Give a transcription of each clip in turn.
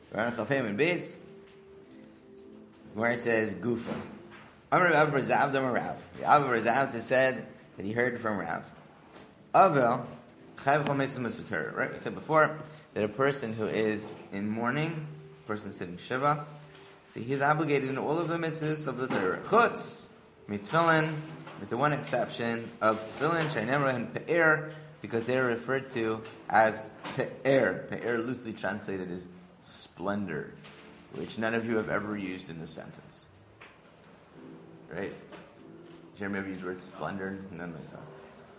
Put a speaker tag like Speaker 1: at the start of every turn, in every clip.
Speaker 1: Gemara Chafim and Beis. Gemara says Gufa. Amar Rav Razav Damar Rav. Rav Razav said that he heard from Rav. Avel Chayav Chol Mitzvah Mispater. Right? We said before that a person who is in mourning, a person sitting Shiva, so he is obligated in all of the mitzvahs of the Torah. Chutz Mitzvah, with the one exception of Tefillin, Shainemra, and Pe'er, because they are referred to as Pe'er. Pe'er loosely translated is splendor, which none of you have ever used in this sentence. Right? Jeremy ever used the word splendor? None of so.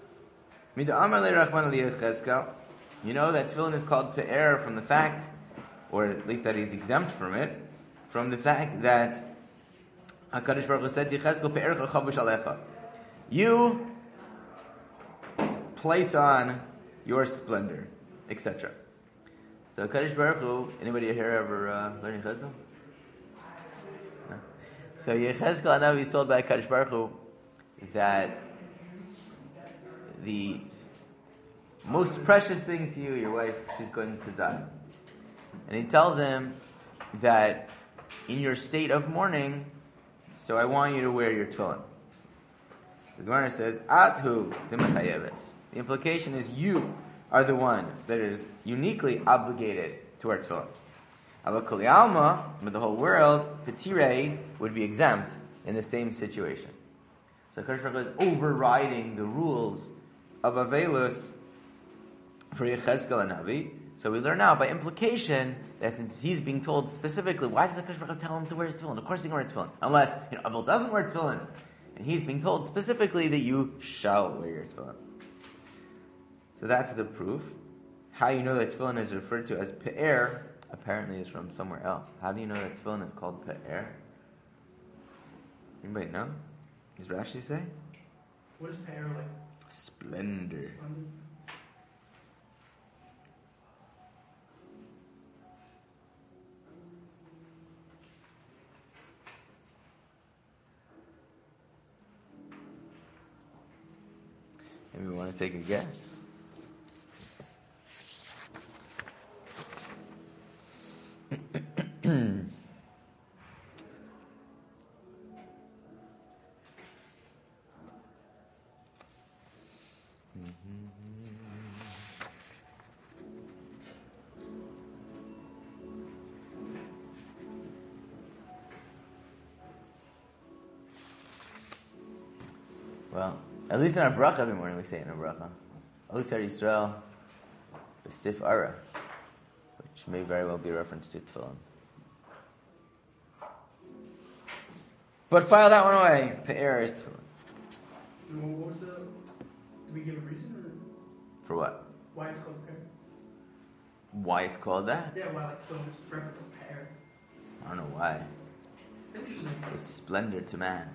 Speaker 1: You know that Tefillin is called Pe'er from the fact, or at least that he's exempt from it, from the fact that HaKadosh Baruch Hu said to Yechezkel, Pe'er chachavush alecha. You place on your splendor, etc. So HaKadosh Baruch Hu, anybody here ever learning Yechezkel? No? So Yechezkel Hanavi is told by HaKadosh Baruch Hu that the most precious thing to you, your wife, she's going to die. And he tells him that in your state of mourning, so I want you to wear your tefillin. So the Gemara says, Athu d'mechayeves. The implication is you are the one that is uniquely obligated to our tefillin. Ava kol alma, but the whole world, Petirei, would be exempt in the same situation. So HaKadosh Baruch Hu is overriding the rules of Avelus for Yechezkel and Navi. So we learn now by implication that since he's being told specifically, why does HaKadosh Baruch Hu tell him to wear his tefillin? Of course he can wear tefillin. Unless, Avel doesn't wear tefillin. And he's being told specifically that you shall wear your tefillin. So that's the proof. How you know that tefillin is referred to as pe'er, apparently is from somewhere else. How do you know that tefillin is called pe'er? Anybody know? Does Rashi say?
Speaker 2: What is pe'er like?
Speaker 1: Splendor. Maybe we want to take a guess. Well, at least in our bracha every morning we say it in our bracha. Otar Yisrael, B'sif Ara, which may very well be a reference to Tefillin. But file that one away. Pe'er is Tefillin.
Speaker 2: What was the... Did we give a reason? Or
Speaker 1: for what?
Speaker 2: why it's called pe'er?
Speaker 1: Why it's called that?
Speaker 2: Yeah, why like tefillin is references pe'er.
Speaker 1: I don't know why.
Speaker 2: Interesting.
Speaker 1: It's splendor to man.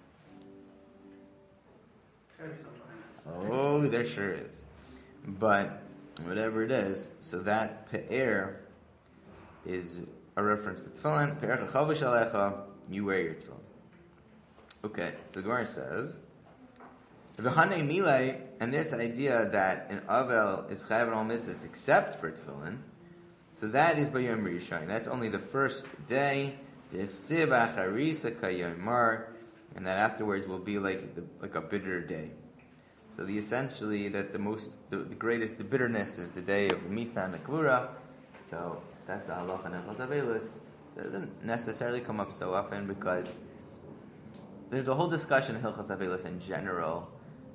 Speaker 2: There's gotta be something.
Speaker 1: Oh, there sure is. But whatever it is, so that pe'er is a reference to tefillin. Pe'er chachavush alecha, you wear your tefillin. Okay, so the Gemara says, v'hanei milei, and this idea that an avel is chayav on all mitzvahs except for tefillin, so that is by Yom Rishon. That's only the first day. D'chsiv acharisa kayomar, and that afterwards will be like a bitter day. So essentially that the greatest, the bitterness is the day of Misa and the Kvura. So that's the halacha and Hilchos Avelus. Doesn't necessarily come up so often because there's a whole discussion in Hilchos Avelus in general.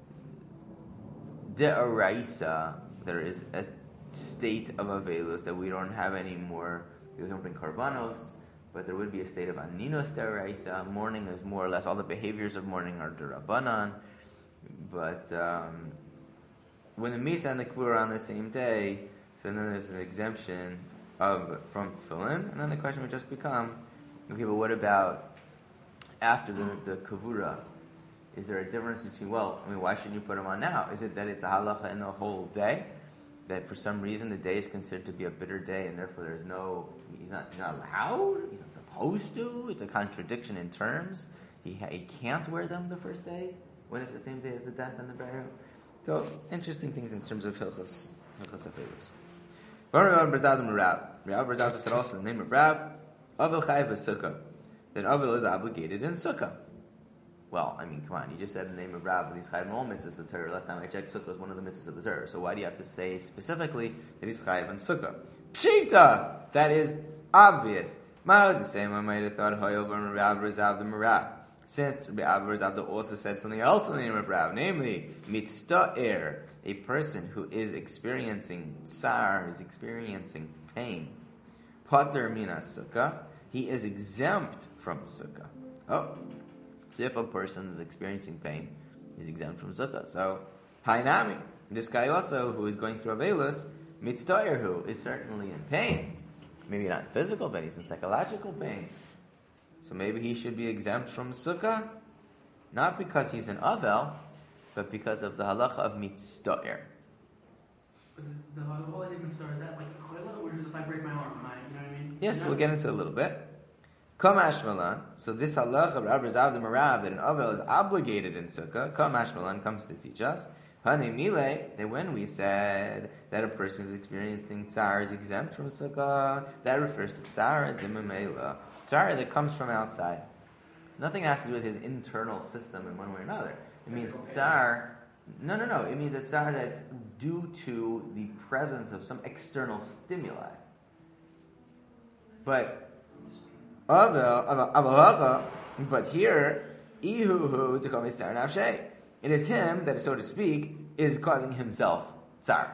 Speaker 1: De'oraisa, there is a state of Avelus that we don't have anymore. We don't bring Karbanos, but there would be a state of Aninos De'oraisa. Mourning is more or less, all the behaviors of mourning are D'Rabbanan. But when the Misa and the Kvura are on the same day, so then there's an exemption from Tefillin, and then the question would just become, okay, but what about after the Kavura? Is there a difference between, why shouldn't you put them on now? Is it that it's a halacha in the whole day? That for some reason the day is considered to be a bitter day, and therefore he's not allowed, he's not supposed to, it's a contradiction in terms. He can't wear them the first day, when it's the same day as the death and the burial. So, interesting things in terms of Hilchos Avelus. Rabbi Zavta said also in the name of Rab, Avil Chayiv Sukkah. Then Avil is obligated in Sukkah. Well, I mean, come on, you just said in the name of Rab, he's Chayiv in all mitzvahs of the Torah. Last time I checked, Sukkah was one of the mitzvahs of the Torah. So why do you have to say specifically that he's Chayiv in Sukkah? Pshita! That is obvious. The same I might have thought, Hoyel Rab Razav the Marab. Since Rab Razav also said something else in the name of Rab, namely, Mitzta'er, a person who is experiencing tsar, is experiencing pain. Pater mina Sukkah, he is exempt from Sukkah. Oh, so if a person is experiencing pain, he's exempt from Sukkah. So, Hainami, this guy also, who is going through Avelus, Mitzta'er, who is certainly in pain. Maybe not physical pain, he's in psychological pain. So maybe he should be exempt from Sukkah, not because he's an Avel, but because of the halacha of Mitzta'er.
Speaker 2: But the whole idea of mitzvah, is that like a chayla, or if I break my arm, you know what I mean?
Speaker 1: Yes, we'll get into it a little bit. Kamash Malan. So this halacha of Rabbi Zav the Marav that an Avel is obligated in Sukkah, Kamash Malan comes to teach us. Hani Mile, that when we said that a person is experiencing tsar is exempt from Sukkah, that refers to tsar and dimamela. Tsar that comes from outside. Nothing has to do with his internal system in one way or another. It means tsar. No. It means a tsar that's due to the presence of some external stimuli. But here, ihuhu to come tsar nafshe. It is him that, so to speak, is causing himself tsar.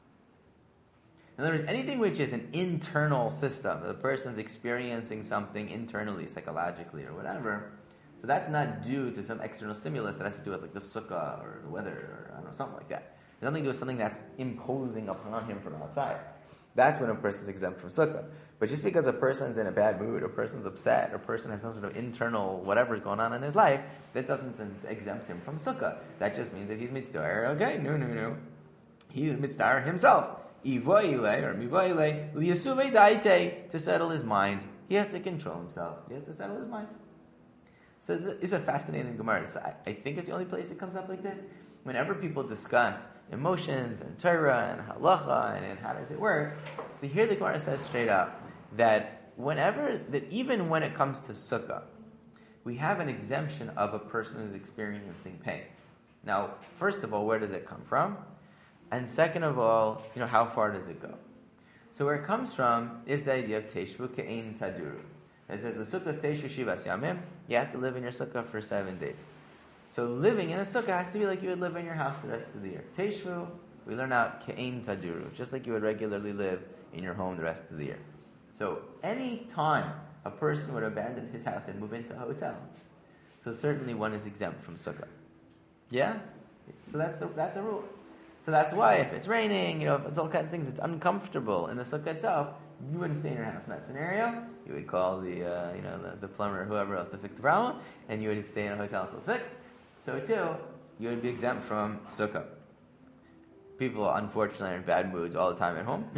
Speaker 1: In other words, anything which is an internal system, the person's experiencing something internally, psychologically, or whatever, so that's not due to some external stimulus that has to do with like the sukkah or the weather or I don't know, something like that. It has nothing to do with something that's imposing upon him from outside. That's when a person's exempt from sukkah. But just because a person's in a bad mood, or a person's upset, or a person has some sort of internal whatever's going on in his life, that doesn't exempt him from sukkah. That just means that he's mitzvah. Okay, no. He's mitzvah himself. Ivoile or mivoile liyasuve daite, to settle his mind. He has to control himself. He has to settle his mind. So it's a fascinating Gemara. I think it's the only place it comes up like this. Whenever people discuss emotions and Torah and halacha and how does it work, so here the Gemara says straight up that even when it comes to sukkah, we have an exemption of a person who's experiencing pain. Now, first of all, where does it come from? And second of all, how far does it go? So where it comes from is the idea of Teshvu Ke'ein Taduru. It says, the sukkah Teshvu Shivas Yamim, you have to live in your sukkah for 7 days. So living in a sukkah has to be like you would live in your house the rest of the year. Teshvu, we learn out Ke'ein Taduru, just like you would regularly live in your home the rest of the year. So any time a person would abandon his house and move into a hotel, so certainly one is exempt from sukkah. Yeah? So that's a rule. So that's why if it's raining, if it's all kinds of things, it's uncomfortable in the sukkah itself, you wouldn't stay in your house. In that scenario, you would call the plumber or whoever else to fix the problem, and you would stay in a hotel until it's fixed. So too, you would be exempt from sukkah. People, unfortunately, are in bad moods all the time at home,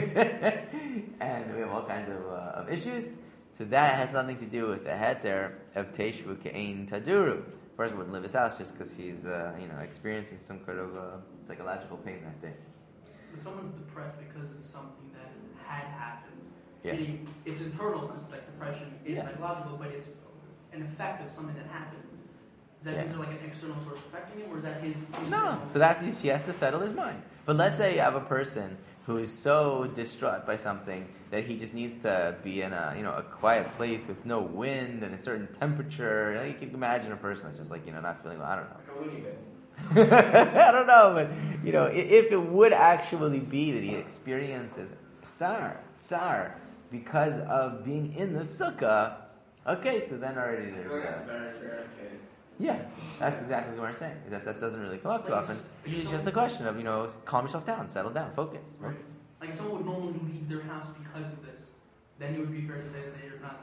Speaker 1: and we have all kinds of issues. So that has nothing to do with the heter of Teshvu Ke'ein Taduru. The person wouldn't leave his house just because he's experiencing some kind of psychological pain that day.
Speaker 2: If someone's depressed because of something that had happened,
Speaker 1: yeah.
Speaker 2: Meaning it's internal because like depression is psychological, but it's an effect of something that happened. Is that is there like an external source affecting him, or is that his?
Speaker 1: No. So he has to settle his mind. But let's say you have a person who is so distraught by something that he just needs to be in a quiet place with no wind and a certain temperature. You can imagine a person that's just not feeling well. I don't know.
Speaker 3: Like a loony bin.
Speaker 1: I don't know, but if it would actually be that he experiences tsar because of being in the sukkah, okay, so then already there's.
Speaker 3: I feel like that's a better case.
Speaker 1: Yeah, that's exactly what we're saying. Is that doesn't really come up too often. It's just a question of calm yourself down, settle down, focus.
Speaker 2: Right. Like if someone would normally leave their house because of this, then it would be fair to say that they're not.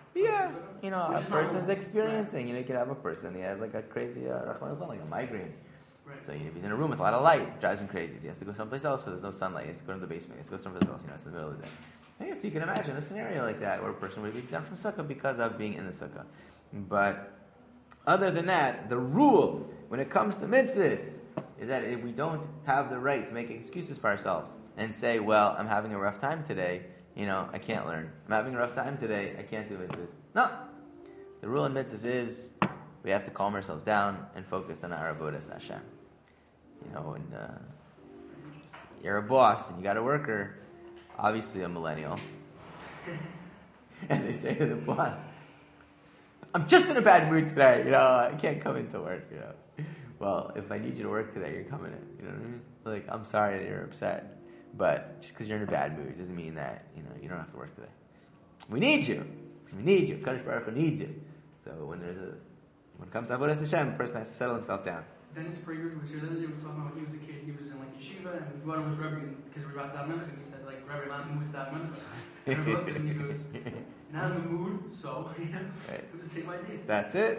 Speaker 1: A person's experiencing. You can have a person. He has like a crazy, like a migraine.
Speaker 2: Right.
Speaker 1: So if he's in a room with a lot of light, it drives him crazy. So he has to go someplace else where there's no sunlight. He has to go to the basement. He has to go someplace else. It's in the middle of the day. I guess you can imagine a scenario like that where a person would be exempt from sukkah because of being in the sukkah. But other than that, the rule when it comes to mitzvahs is that if we don't have the right to make excuses for ourselves and say, well, I'm having a rough time today, I can't learn. I'm having a rough time today. I can't do mitzvahs. No. The rule in mitzvahs is we have to calm ourselves down and focus on our avodas Hashem. And you're a boss and you got a worker, obviously a millennial, and they say to the boss, I'm just in a bad mood today, I can't come into work, Well, if I need you to work today, you're coming in, you know what I mean? Like, I'm sorry that you're upset, but just because you're in a bad mood doesn't mean that, you don't have to work today. We need you. Kadosh Baruch Hu needs you. So when it comes to Avodas Hashem, the person has to settle himself down.
Speaker 2: Dennis Prager, who was here the other day, was talking about when he was a kid, he was in yeshiva, and he went to his Rebbe, because we were about to have mincha, and he said, Rebbe, not in the mood to have mincha. And I looked at him and he goes, not in the mood, so,
Speaker 1: Right.
Speaker 2: It was the same idea.
Speaker 1: That's it.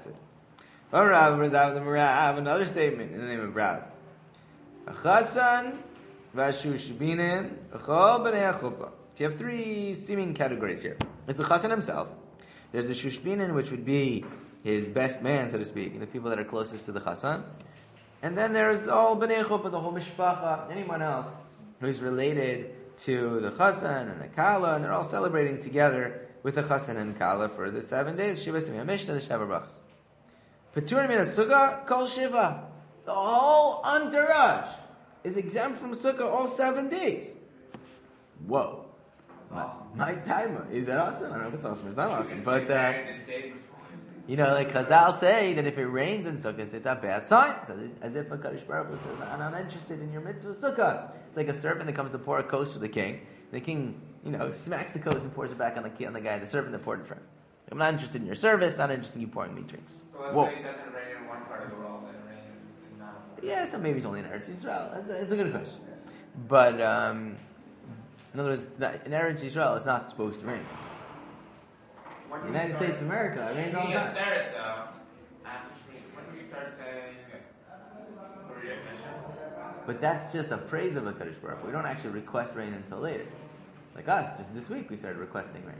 Speaker 1: Another statement in the name of Rav. Achasan v'ashushbinin v'chol b'nei chuppah. So you have three seeming categories here. There's the chasan himself. There's the shushbinin, which would be his best man, so to speak, the people that are closest to the chasan. And then there's all b'nei chuppah, the whole mishpacha, anyone else who's related to the chasan and the kala, and they're all celebrating together with the chasan and kala for the 7 days. Shiva Simei Mishnah, the Sheva Brachas. Peturim min sukkah kol shiva. The whole entourage is exempt from sukkah all 7 days. Whoa.
Speaker 3: It's awesome.
Speaker 1: My timer. Is that awesome? I don't know if it's awesome. It's not awesome. But,
Speaker 3: Chazal
Speaker 1: like Chazal say that if it rains in sukkah, it's a bad sign. As if a Kadosh Baruch Hu says, I'm not interested in your mitzvah sukkah. It's like a servant that comes to pour a kos for the king. The king, smacks the kos and pours it back on the guy, the servant that poured it for him. I'm not interested in your service, not interested in you pouring me drinks.
Speaker 3: Well, let's say it doesn't rain in one part of the world, and it rains in another part.
Speaker 1: Yeah, so maybe it's only in Eretz Yisrael. It's a good question. But, in other words, in Eretz Yisrael, it's not supposed to rain. The United States of America, it rains all the time.
Speaker 3: Start, though, after spring, when do we start saying Maria Hashem?
Speaker 1: But that's just a praise of a Kadosh Baruch Hu. We don't actually request rain until later. Like us, just this week we started requesting rain.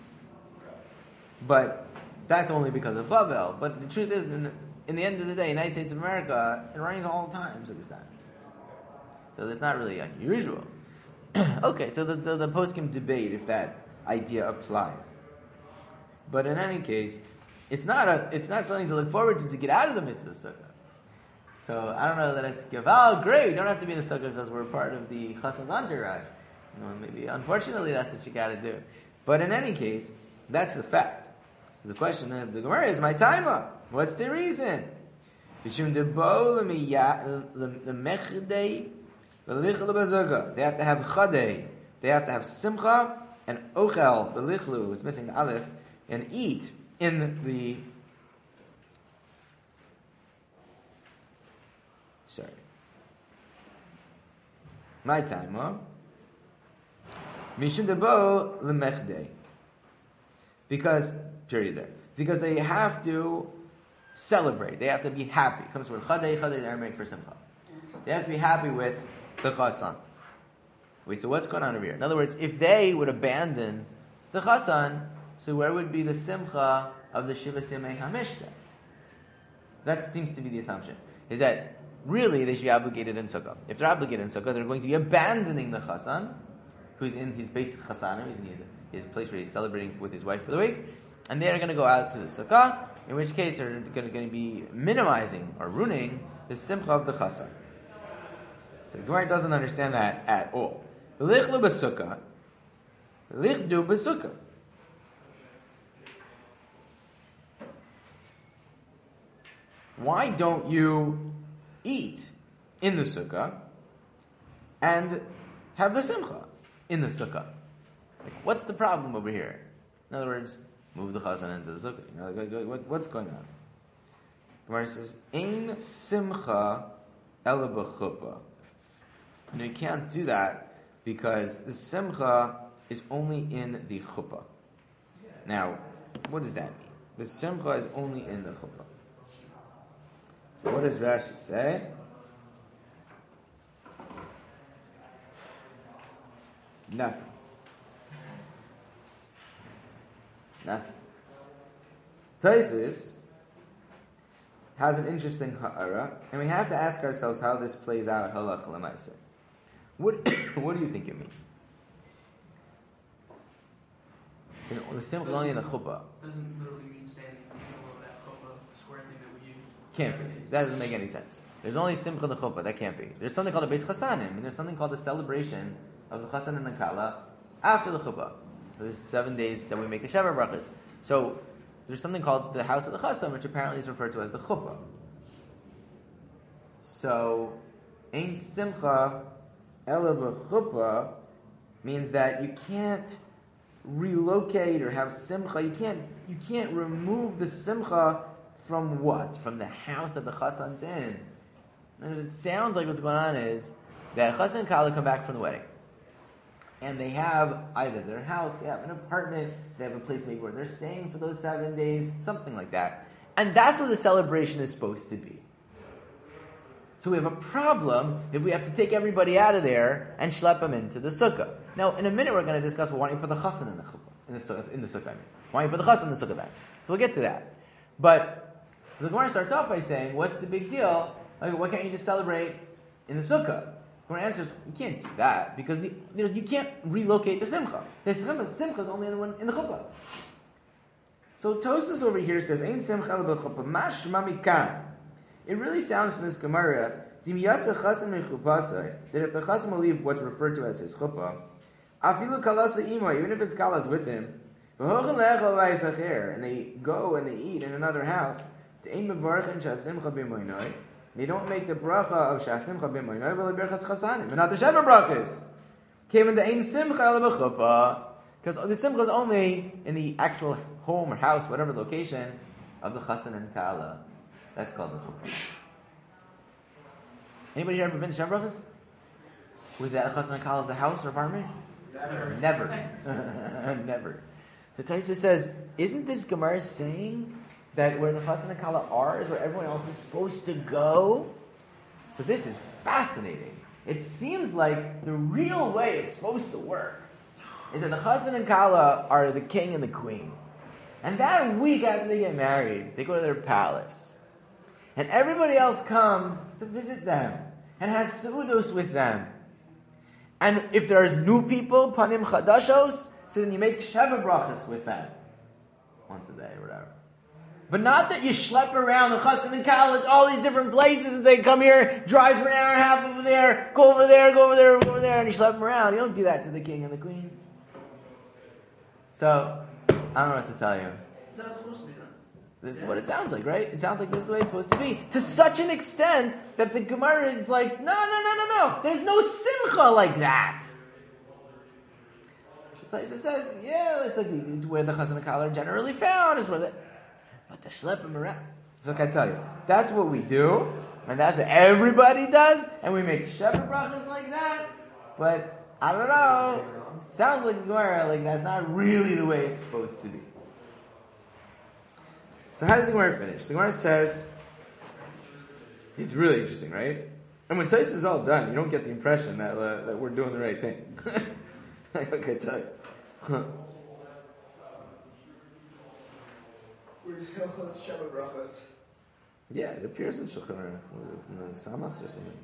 Speaker 1: But that's only because of Bavel. But the truth is, in the end of the day, United States of America, it rains all the time, so that's not really unusual. Okay, so the poskim debate if that idea applies. But in any case, it's not something to look forward to get out of the mitzvah sukkah. So I don't know that it's great, we don't have to be in the sukkah because we're part of the chasan's entourage. Maybe unfortunately that's what you got to do. But in any case, that's the fact. The question of the Gemara is my timer. What's the reason? They have to have chadei, they have to have simcha and ochel belichlu. It's missing the aleph, and eat in the. Sorry, my timer. Mishum debo lemechdei. Because they have to celebrate. They have to be happy. It comes from chadei, the Aramaic for simcha. They have to be happy with the chasan. Wait, so what's going on over here? In other words, if they would abandon the chasan, so where would be the simcha of the Shiva Simei HaMishnah? That seems to be the assumption. Is that really they should be obligated in sukkah. If they're obligated in sukkah, they're going to be abandoning the chasan, who's in his basic chasana, he's in his place where he's celebrating with his wife for the week, and they're going to go out to the sukkah, in which case they're going to be minimizing or ruining the simcha of the chasan. So the Gemara doesn't understand that at all. Lichlu b'sukkah, lichdu b'sukkah. Why don't you eat in the sukkah and have the simcha in the sukkah? What's the problem over here? In other words, move the chasan into the sukkah. What's going on? Gemara says, "Ein simcha ela b'chuppah." And you can't do that because the simcha is only in the chuppah. Now, what does that mean? The simcha is only in the chuppah. So what does Rashi say? Nothing. Tosfos has an interesting ha'ara, and we have to ask ourselves how this plays out halacha l'maaseh. What do you think it means? The simcha is only in the chuppah.
Speaker 2: Doesn't literally mean standing in the middle of that chuppah square thing that we use.
Speaker 1: Can't be. That doesn't make any sense. There's only simcha in the chuppah. That can't be. There's something called a beis chasanim, and there's something called the celebration of the chasan and the kala after the chuppah. There's 7 days that we make the Sheva brachas. So there's something called the house of the chasan, which apparently is referred to as the chuppah. So ein simcha ela b'chuppah means that you can't relocate or have simcha. You can't remove the simcha from what? From the house that the chasan's in. And it sounds like what's going on is that chasan and kala come back from the wedding, and they have either their house, they have an apartment, they have a place maybe where they're staying for those 7 days, something like that. And that's where the celebration is supposed to be. So we have a problem if we have to take everybody out of there and schlep them into the sukkah. Now, in a minute, we're going to discuss, well, why don't you put the chasan in the chuppah, in the sukkah? I mean, why don't you put the chasan in the sukkah then? So we'll get to that. But the Gemara starts off by saying, what's the big deal? Like, why can't you just celebrate in the sukkah? The Gemara answers, you can't do that because you can't relocate the simcha. The simcha is only in the chuppah. So Tosfos over here says, "Ein simcha ela b'chuppah." Mashma mikan. It really sounds from this Gemara that if the chasan will leave what's referred to as his chuppah, afilu kalasa ima, even if his kala is with him, and they go and they eat in another house, they don't make the bracha of shasimcha b'moinoi, but berachas chasanim, and not the sheva brachas. Came into ein simcha ela b'chuppah, because the simcha is only in the actual home or house, whatever location of the chasan and kala. That's called the chuppah. Anybody here ever been to Sheva brachas? Was that a chasan and kala's house or apartment? Never. Never. So Taisa says, isn't this Gemara saying that where the chasan and kala are is where everyone else is supposed to go? So this is fascinating. It seems like the real way it's supposed to work is that the chasan and kala are the king and the queen. And that week after they get married, they go to their palace. And everybody else comes to visit them and has seudos with them. And if there's new people, panim chadashos, so then you make sheva brachas with them. Once a day or whatever. But not that you schlep around the chasan and kala to all these different places and say, come here, drive for an hour and a half over there, go over there, go over there, go over there, and you schlep them around. You don't do that to the king and the queen. So, I don't know what to tell you.
Speaker 2: It's not supposed to be done.
Speaker 1: This is what it sounds like, right? It sounds like this is the way it's supposed to be. To such an extent that the Gemara is like, no. There's no simcha like that. So Taisa says, yeah, it's where the chasan and kala are generally found. But to schlep them around. So I tell you, that's what we do, and that's what everybody does, and we make sheva brachas like that. But I don't know. It sounds like Gemara, like that's not really the way it's supposed to be. So how does the Gemara finish? The Gemara says, it's really interesting, right? And when Taisa is all done, you don't get the impression that we're doing the right thing. Like I tell you.
Speaker 4: Where's Hilchos Sheva brachas?
Speaker 1: Yeah, it appears in Shulchan Aruch, in the Samachs or something.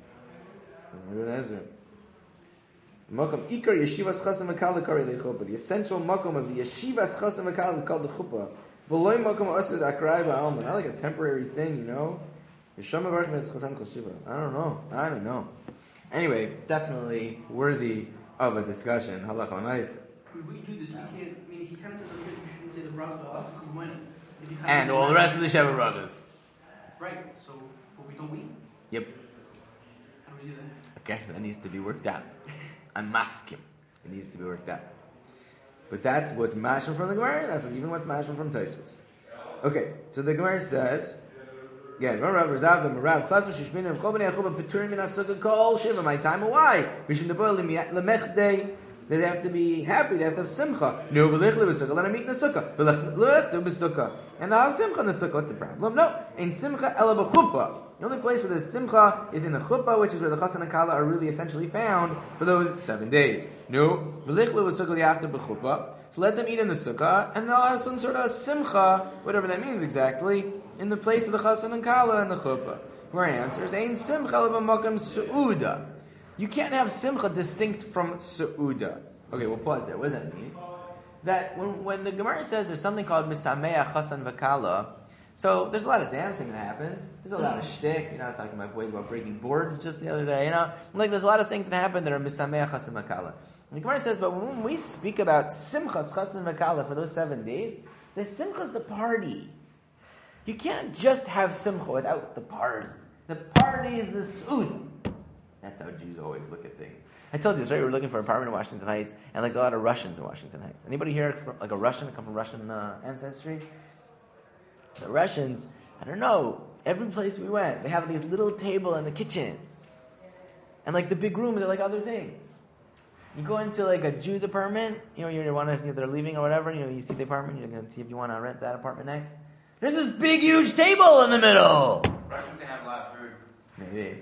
Speaker 1: Makom Ikar Yeshivas Chasam V'Kala Kari Lechuppah. The essential makom of the Yeshivas Chasam V'Kala is called the Chuppah. V'loy makom Asad Akrai Ba'alma. Not like a temporary thing, you know. Yeshama Baruch Me'etz Chasam Kol Shiva. I don't know. Anyway, definitely worthy of a discussion. Halach l'maisa.
Speaker 2: If we do this, we can't. I mean, he kind of says over here you shouldn't say the bracha also kumoina.
Speaker 1: And all the rest of the Sheva brothers.
Speaker 2: Right. So, but we don't eat.
Speaker 1: Yep.
Speaker 2: How do we do that?
Speaker 1: Okay, that needs to be worked out. I'm maskim. It needs to be worked out. But that's what's mashma from the Gemara, that's even what's mashma from Tosfos. Okay, so the Gemara says, again, my time. Why? They have to be happy, they have to have simcha. No, let them eat in the sukkah. And they'll have simcha in the sukkah. What's the problem? No, in simcha ela b'chuppah. The only place where there's simcha is in the chuppah, which is where the chasan and kala are really essentially found for those 7 days. No, so let them eat in the sukkah, and they'll have some sort of simcha, whatever that means exactly, in the place of the chasan and kala and the chuppah. Where answers, ein simcha ela b'makam su'uda. You can't have simcha distinct from su'uda. Okay, we'll pause there. What does that mean? that when the Gemara says there's something called Misameach Chasan V'Kala, so there's a lot of dancing that happens. There's a lot of shtick. I was talking to my boys about breaking boards just the other day. Like there's a lot of things that happen that are Misameach Chasan V'Kala. And the Gemara says, but when we speak about Simchas Chasan V'Kala for those 7 days, the Simcha's the party. You can't just have Simcha without the party. The party is the Su'ud. That's how Jews always look at things. I told you this, right? We were looking for an apartment in Washington Heights, and like a lot of Russians in Washington Heights. Anybody here like a Russian, come from Russian ancestry? The Russians, I don't know, every place we went, they have these little table in the kitchen. And like the big rooms are like other things. You go into like a Jew's apartment, you want to, they're leaving or whatever, you see the apartment, you're going to see if you want to rent that apartment next. There's this big, huge table in the middle.
Speaker 3: Russians didn't have a lot of food.
Speaker 1: Maybe.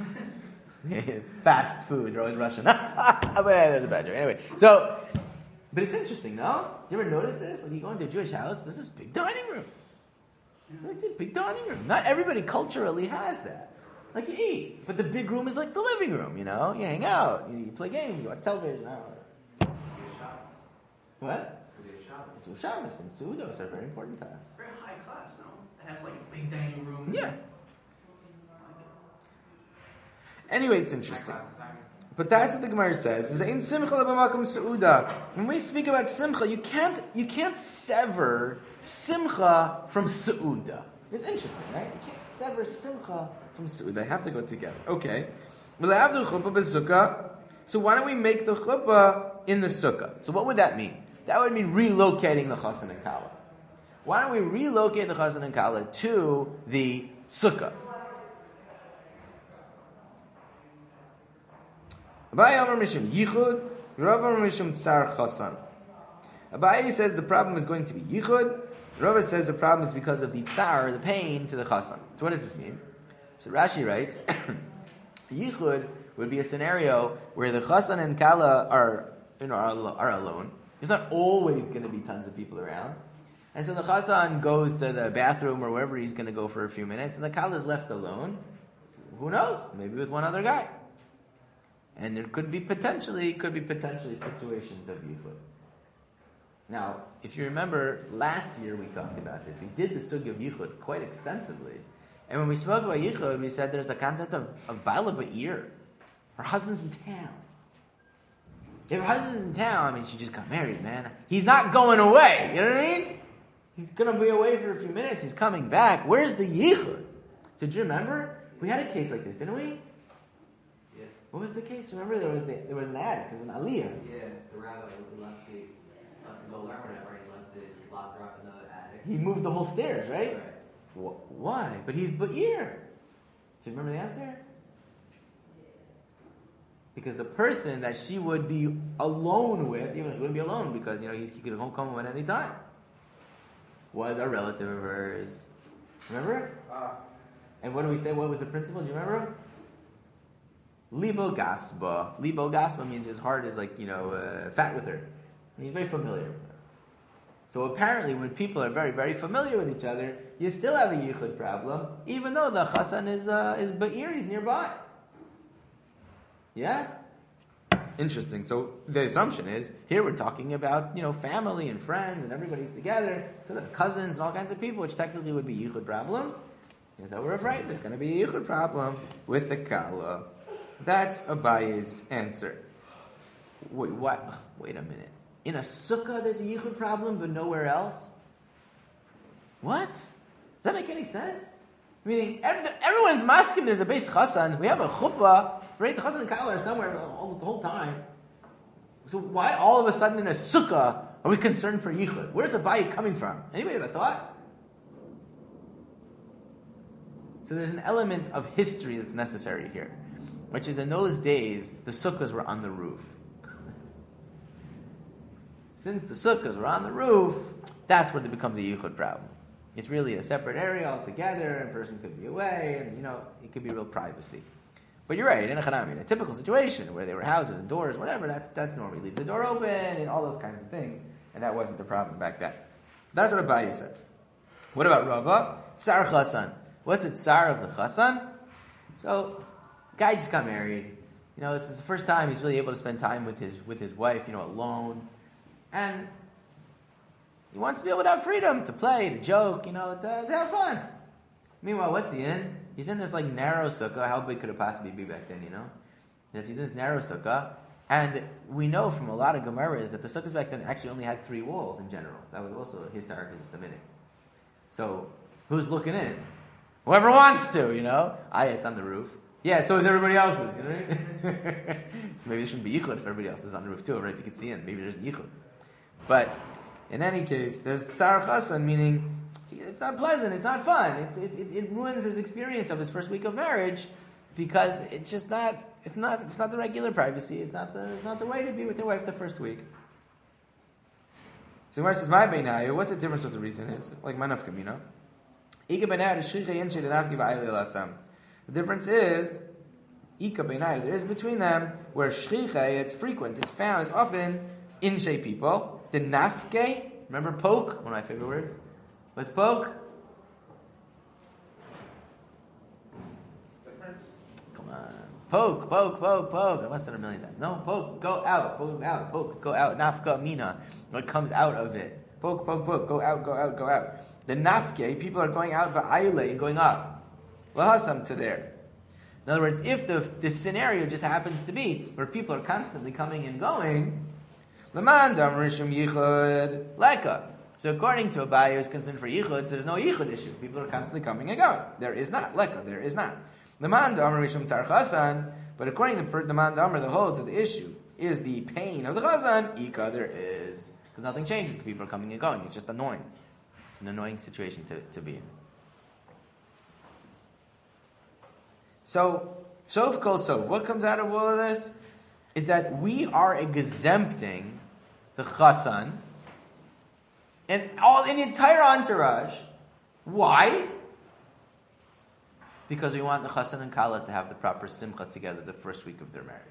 Speaker 1: Fast food, they're always Russian. But that's a bad joke. Anyway, but it's interesting, no? Do you ever notice this? Like you go into a Jewish house, this is a big dining room. Like a big dining room. Not everybody culturally has that. Like you eat, but the big room is like the living room, You hang out, you play games, you watch television. What? So Shabbos and Sudos are very important to us.
Speaker 2: Very high class, no? It has like a big dining room.
Speaker 1: Yeah. Anyway, it's interesting. But that's what the Gemara says. Is in Simcha lebamakom Seuda. When we speak about Simcha, you can't sever Simcha from Seuda. It's interesting, right? You can't sever Simcha from Seuda. They have to go together. Okay. So why don't we make the chuppah in the sukkah? So what would that mean? That would mean relocating the Chasan and Kala. Why don't we relocate the Chasan and Kala to the sukkah? Abaye says the problem is going to be yichud. Rava says the problem is because of the tsar, the pain to the chasan. So what does this mean? So Rashi writes, yichud would be a scenario where the chasan and kala are alone. There's not always going to be tons of people around. And so the chasan goes to the bathroom or wherever he's going to go for a few minutes, and the kala is left alone. Who knows? Maybe with one other guy. And there could be potentially situations of yichud. Now, if you remember, last year we talked about this. We did the sugya of yichud quite extensively. And when we spoke about yichud, we said there's a concept of bala ba'ir. Her husband's in town. If her husband's in town, she just got married, man. He's not going away. You know what I mean? He's going to be away for a few minutes. He's coming back. Where's the yichud? So do you remember? We had a case like this, didn't we?
Speaker 5: Yeah.
Speaker 1: What was the case? Remember, there was an attic. There was an aliyah.
Speaker 5: Yeah, the rabbi lets him go learn whatever. He left his locker up in the attic.
Speaker 1: He moved the whole stairs, right?
Speaker 5: Right.
Speaker 1: Why? But he's ba'ir. So you remember the answer? Because the person that she would be alone with, even if she wouldn't be alone, because he could come at any time, was a relative of hers. Remember? And what do we say? What was the principle? Do you remember? Libo gasba. Libo gasba means his heart is fat with her. And he's very familiar with her. So apparently when people are very, very familiar with each other, you still have a yichud problem, even though the chasan is ba'ir, he's nearby. Yeah? Interesting. So the assumption is, here we're talking about, family and friends and everybody's together, so that cousins and all kinds of people, which technically would be yichud problems. So we're afraid there's going to be a yichud problem with the kala. That's Abaye's answer. Wait, what? Wait a minute. In a sukkah there's a yichud problem, but nowhere else? What? Does that make any sense? Meaning, everyone's masking there's a base chasan. We have a chuppah, right? The chasan and kala are somewhere the whole time. So why all of a sudden in a sukkah are we concerned for yichud? Where's Abaye coming from? Anybody have a thought? So there's an element of history that's necessary here, which is in those days, the sukkahs were on the roof. Since the sukkahs were on the roof, that's where it becomes a yichud problem. It's really a separate area altogether, and a person could be away, and it could be real privacy. But you're right, in a typical situation where there were houses and doors, whatever, that's normally leave the door open and all those kinds of things, and that wasn't the problem back then. That's what Abaye says. What about Rava? Tsar chasan. What's the tsar of the chasan? So, guy just got married. This is the first time he's really able to spend time with his wife, alone. And He wants to be able to have freedom to play, to joke, to have fun. Meanwhile, what's he in? He's in this narrow sukkah. How big could it possibly be back then, Yes, he's in this narrow sukkah. And we know from a lot of Gemaras that the sukkahs back then actually only had 3 walls in general. That was also historically just a minute. So, who's looking in? Whoever wants to, it's on the roof. Yeah, so is everybody else's, So maybe there shouldn't be yichud if everybody else is on the roof too, right? If you can see in, maybe there's yichud. But, in any case, there's tsar chasan, meaning it's not pleasant, it's not fun. It ruins his experience of his first week of marriage because it's just not the regular privacy. It's not the way to be with your wife the first week. So Gemara says, "My beinayu, what's the difference? What the reason is? Like manaf kamina. The difference is ika beinayu. There is between them where shchiche it's frequent, it's found, it's often inshe people. The nafke, remember poke? One of my favorite words. What's poke?
Speaker 3: Difference?
Speaker 1: Come on. Poke. I must have said 1,000,000 times. No, poke. Go out. Poke. Go out. Nafka mina. What comes out of it. Poke. Go out. The nafke, people are going out for ayule, going up. Lahasam to there. In other words, if the scenario just happens to be where people are constantly coming and going, Laman dam rishum yichud leka. So according to Abaye, who's concerned for yichud, so there's no yichud issue. People are constantly coming and going. There is not. Leka, there is not. The man damar rishum tzar chasan, but according to the man damar, the holds of the issue is the pain of the chasan. Ika, there is, because nothing changes. People are coming and going. It's just annoying. It's an annoying situation to be in. So, sof kol sof. What comes out of all of this is that we are exempting the chasan and the entire entourage. Why? Because we want the chasan and kala to have the proper simcha together the first week of their marriage.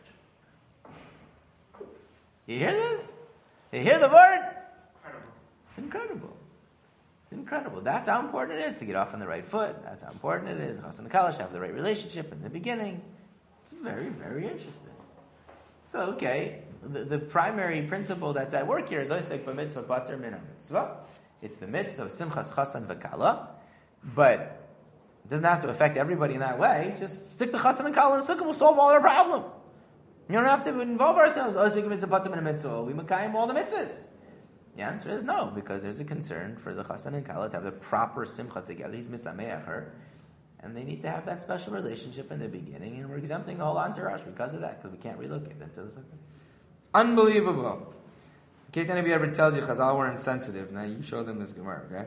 Speaker 1: You hear this? You hear the word?
Speaker 3: Incredible.
Speaker 1: It's incredible. That's how important it is to get off on the right foot. That's how important it is. Chasan and kala should have the right relationship in the beginning. It's very, very interesting. So, okay, the primary principle that's at work here is Oisek b'mitzvah bater min ha-mitzvah. It's the mitzvah of simchas chasan v'kala, but it doesn't have to affect everybody in that way. Just stick the chasan and kala in the sukkah, we'll solve all our problems. You don't have to involve ourselves. Oisek mitzvah bater min ha-mitzvah. We makayim all the mitzvahs. The answer is no, because there's a concern for the chasan and kala to have the proper simcha together. He's misameach her. And they need to have that special relationship in the beginning, and we're exempting the whole entourage because of that, because we can't relocate them to the sukkah. Unbelievable. In case anybody ever tells you Chazal were insensitive, now you show them this Gemara, okay?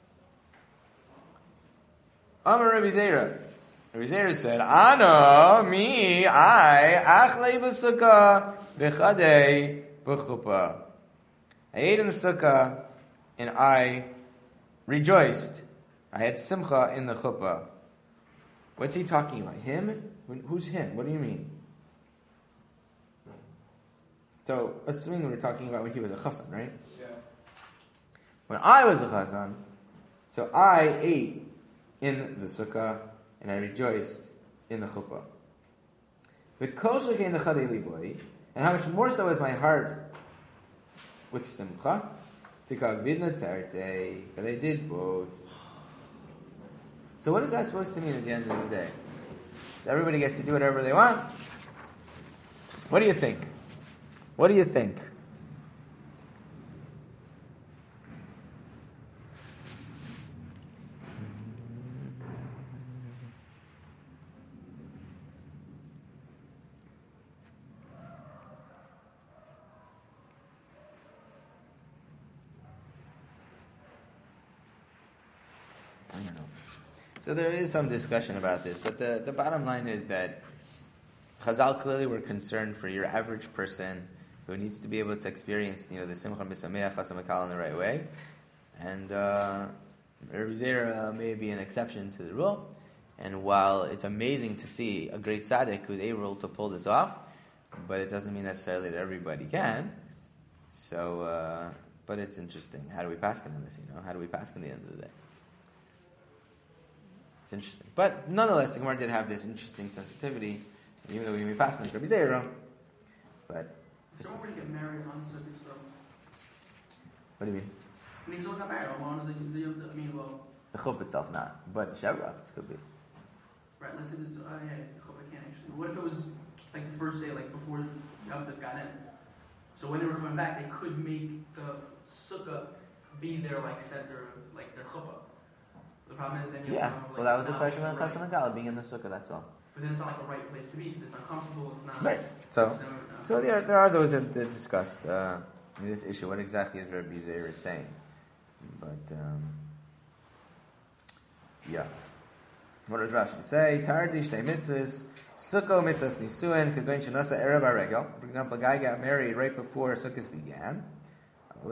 Speaker 1: Amar Rabbi Zera. Rabbi Zera said, Ana, me, I, achlei b'sukkah, b'chadei, b'chuppah. I ate in the sukkah, and I rejoiced. I had simcha in the chuppah. What's he talking about? Him? Who's him? What do you mean? So, assuming we're talking about when he was a chassan, right?
Speaker 3: Yeah.
Speaker 1: When I was a chassan, so I ate in the sukkah and I rejoiced in the chuppah. And how much more so is my heart with simcha? That I did both. So what is that supposed to mean at the end of the day? So everybody gets to do whatever they want? What do you think? What do you think? I don't know. So there is some discussion about this, but the bottom line is that Chazal clearly were concerned for your average person who needs to be able to experience, the Simcha Misameach Chasam Akal in the right way. And Rabbi Zera may be an exception to the rule. And while it's amazing to see a great tzaddik who's able to pull this off, but it doesn't mean necessarily that everybody can. So, but it's interesting. How do we pass on this? How do we pass on the end of the day? It's interesting. But nonetheless, the Gemara did have this interesting sensitivity, even though we may pass on Rabbi Zera. But
Speaker 2: If someone were to get married on Sukkot,
Speaker 1: what do you mean?
Speaker 2: And he still got married. I mean, well,
Speaker 1: The chuppah itself not, but shevrachs could be.
Speaker 2: right, let's say this, yeah, the chuppah can't actually. What if it was like the first day, like before Yom Tov got in? So when they were coming back, they could make the sukkah be their like center of like their chuppah. The problem is then you
Speaker 1: Yeah,
Speaker 2: have, like,
Speaker 1: well that was the
Speaker 2: not
Speaker 1: question
Speaker 2: like
Speaker 1: of
Speaker 2: the right-
Speaker 1: Chassan being in the sukkah, that's all.
Speaker 2: But then it's not like a right place to be because it's uncomfortable. It's not
Speaker 1: Right. So
Speaker 2: no.
Speaker 1: So there are those that discuss this issue. What exactly is Rabbi Zeir saying? But yeah, what does Rashi say? Tardi shtei mitzvahs, sukkah mitzvahs nisuin kagoin shenasa erev haregel. For example, a guy got married right before sukkahs began. We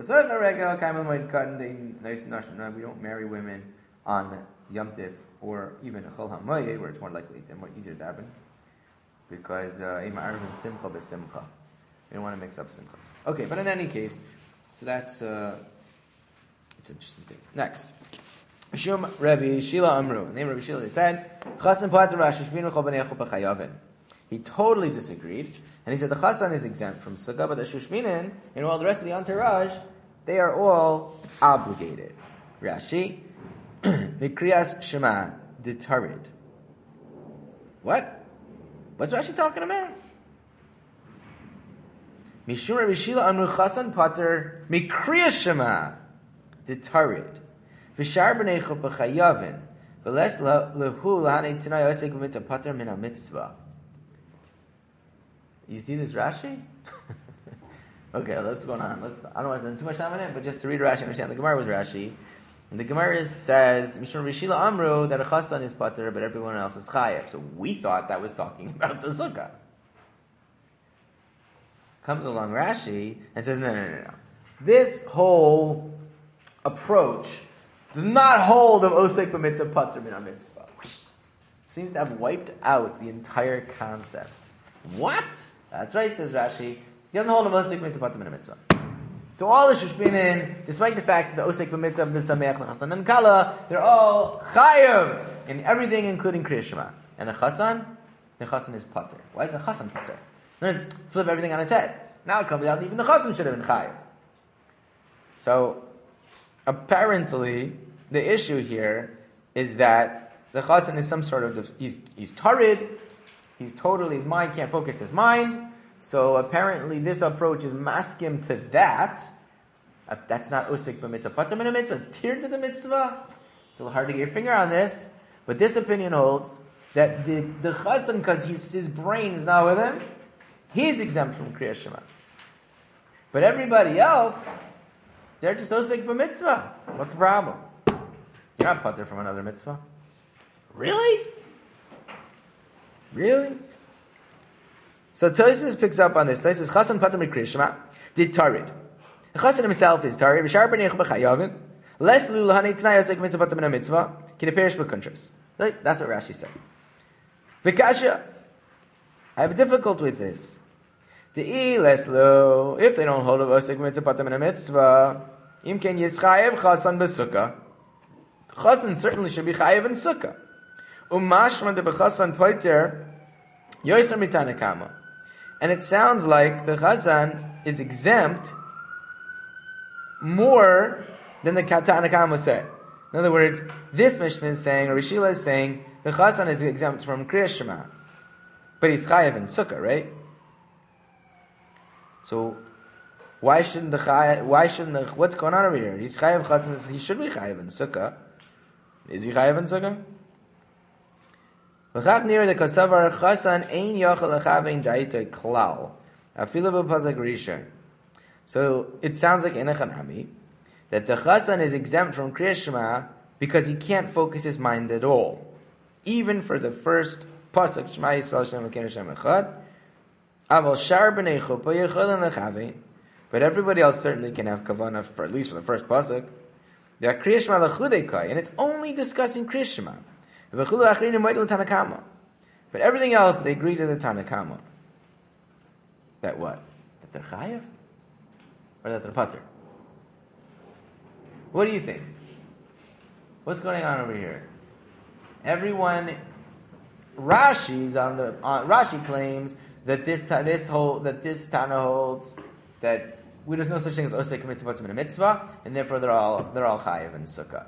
Speaker 1: don't marry women on Yom Tif or even Chol HaMoed, where it's more likely to more easier to happen. Because simcha b'simcha. We don't want to mix up simchas. Okay, but in any case, so that's it's an interesting thing. Next. Shum Rabbi Shila Amru. Name Rabbi Shila, he said, Chasan Pater Rash Shminu Chol B'nei Chuppah Chayavin. He totally disagreed, and he said the Chasan is exempt from sukkah, but the Shushminin and all the rest of the entourage, they are all obligated. Rashi, Mikriyas Shema Ditarid. What? What's Rashi talking about? Mishum Rabbi Shila Amru Chasan Pater Mikriyas Shema Ditarid. V'shar b'nei chuppah chayavin. V'les lehu lahanei t'nai osek b'mitzvah pater min ha-mitzvah. You see this Rashi? Okay, what's going on? I don't want to spend too much time on it, but just to read Rashi, understand the Gemara with Rashi. And the Gemara says, Mishum Rishila Amru, that a chasan is pater, but everyone else is chayav. So we thought that was talking about the sukkah. Comes along Rashi and says, no. This whole approach does not hold of osek b'mitzvah pater min ha-mitzvah. Seems to have wiped out the entire concept. What? That's right, says Rashi. He doesn't hold of osek b'mitzvah pater min ha-mitzvah. So all the shushbinin, despite the fact that the osek b'mitzvah b'sameach l'chasan and kala, they're all chayav in everything, including Kriya Shema. And the chasan is pater. Why is the chasan pater? Notice, flip everything on its head. Now it comes out even the chasan should have been chayav. So apparently, the issue here is that the chasan is some sort of he's tarid. He's totally, his mind can't focus his mind. So apparently this approach is maskim to that. That's not usik b'mitzvah pater min ha-mitzvah. It's tiered to the mitzvah. It's a little hard to get your finger on this. But this opinion holds that the chassan, because his brain is not with him, he's exempt from Kriya Shema. But everybody else, they're just usik b'mitzvah. What's the problem? You're not pater from another mitzvah. Really? So Tosfos picks up on this. Tosfos chasan pater min Kriya Shema did tarid. The chasan himself is tarid. V'shar b'nei chuppah chayavin. Les lu lahanei t'nai osek mitzvah pater min ha-mitzvah. Ki neperish b'kuntrus. Right? That's what Rashi said. V'kasha. I have difficulty with this. De'i les lu. If they don't hold of osek mitzvah pater min ha-mitzvah, im ken yischayev chasan b'sukkah. Chasan certainly should be chayev in sukkah. Umashma de b'chasan poiter yoser mitanakama. And it sounds like the chazan is exempt more than the Tanakama said. In other words, this Mishnah is saying, or Rishila is saying, the chazan is exempt from Kriya Shema, but he's chayav in sukkah, right? So why shouldn't what's going on over here? He's chayav chazan. He should be chayav in sukkah. Is he chayav in sukkah? Near the kasavar chasan ein yachal lechavein daita klal afilu b'pazak rishon. So it sounds like in a chanami that the chasan is exempt from Kriya Shema because he can't focus his mind at all, even for the first pasuk Shema Yisrael Shem Elokeinu Shem Echad. Aval shar b'nei chuppah yecholen lechavein, but everybody else certainly can have kavanah for at least for the first pasuk. The Kriya Shema lechudekai, and it's only discussing Kriya Shema. But everything else, they agree to the Tanakama. That what? That they're chayav? Or that they're pater? What do you think? What's going on over here? Everyone, Rashi claims that this Tana holds that there's no such thing as osek mitzvah in a mitzvah, and therefore they're all chayiv in sukkah.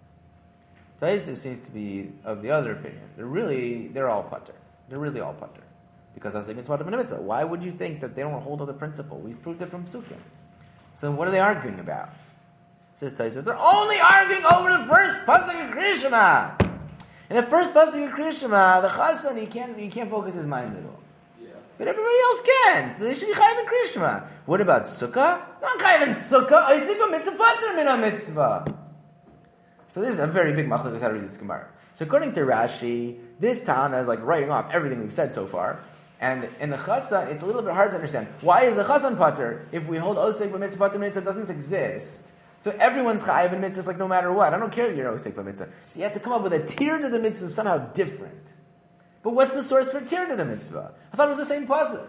Speaker 1: Taisus seems to be of the other opinion. They're all putter. They're really all putter. Because osek mitzvah in a mitzvah. Why would you think that they don't hold to the principle? We've proved it from Psukim. So what are they arguing about? Says Taisus, they're only arguing over the first pasuk of Kriya Shema. In the first pasuk of Kriya Shema, the chassan, he can't focus his mind at all.
Speaker 4: Yeah.
Speaker 1: But everybody else can, so they should be chayiv in Kriya Shema. What about sukkah? Not chayiv in sukkah. Osek b'mitzvah pater min ha-mitzvah. So this is a very big machlokes how to read this Gemara. So according to Rashi, this Tana is like writing off everything we've said so far. And in the chassan, it's a little bit hard to understand. Why is the chassan pater if we hold osek b'mitzvah pater mitzvah doesn't exist? So everyone's chayiv in mitzvahs like no matter what. I don't care that you're osek b'mitzvah. So you have to come up with a tier to the mitzvah somehow different. But what's the source for tier to the mitzvah? I thought it was the same pasuk.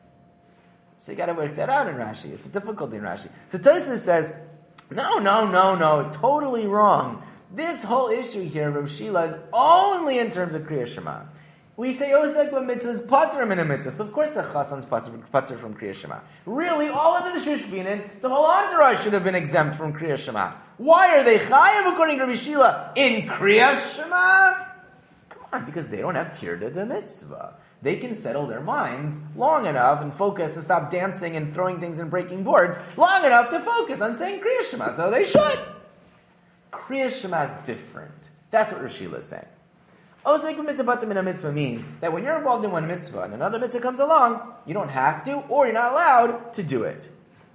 Speaker 1: So you got to work that out in Rashi. It's a difficulty in Rashi. So Tosfos says, no, totally wrong. This whole issue here, Rav Shila, is only in terms of Kriya Shema. We say osek b'mitzvah is pater min mitzvah. So of course the chassan's pater from Kriya Shema. Really, all of the Shishbinin, the whole entourage should have been exempt from Kriya Shema. Why are they chayav according to Rav Shila in Kriya Shema? Come on, because they don't have tirda de mitzvah. They can settle their minds long enough and focus and stop dancing and throwing things and breaking boards long enough to focus on saying Kriya Shema. So they should. Kriya Shema is different. That's what Rav Shila is saying. Osek b'mitzvah pater min ha-mitzvah means that when you're involved in one mitzvah and another mitzvah comes along, you don't have to or you're not allowed to do it.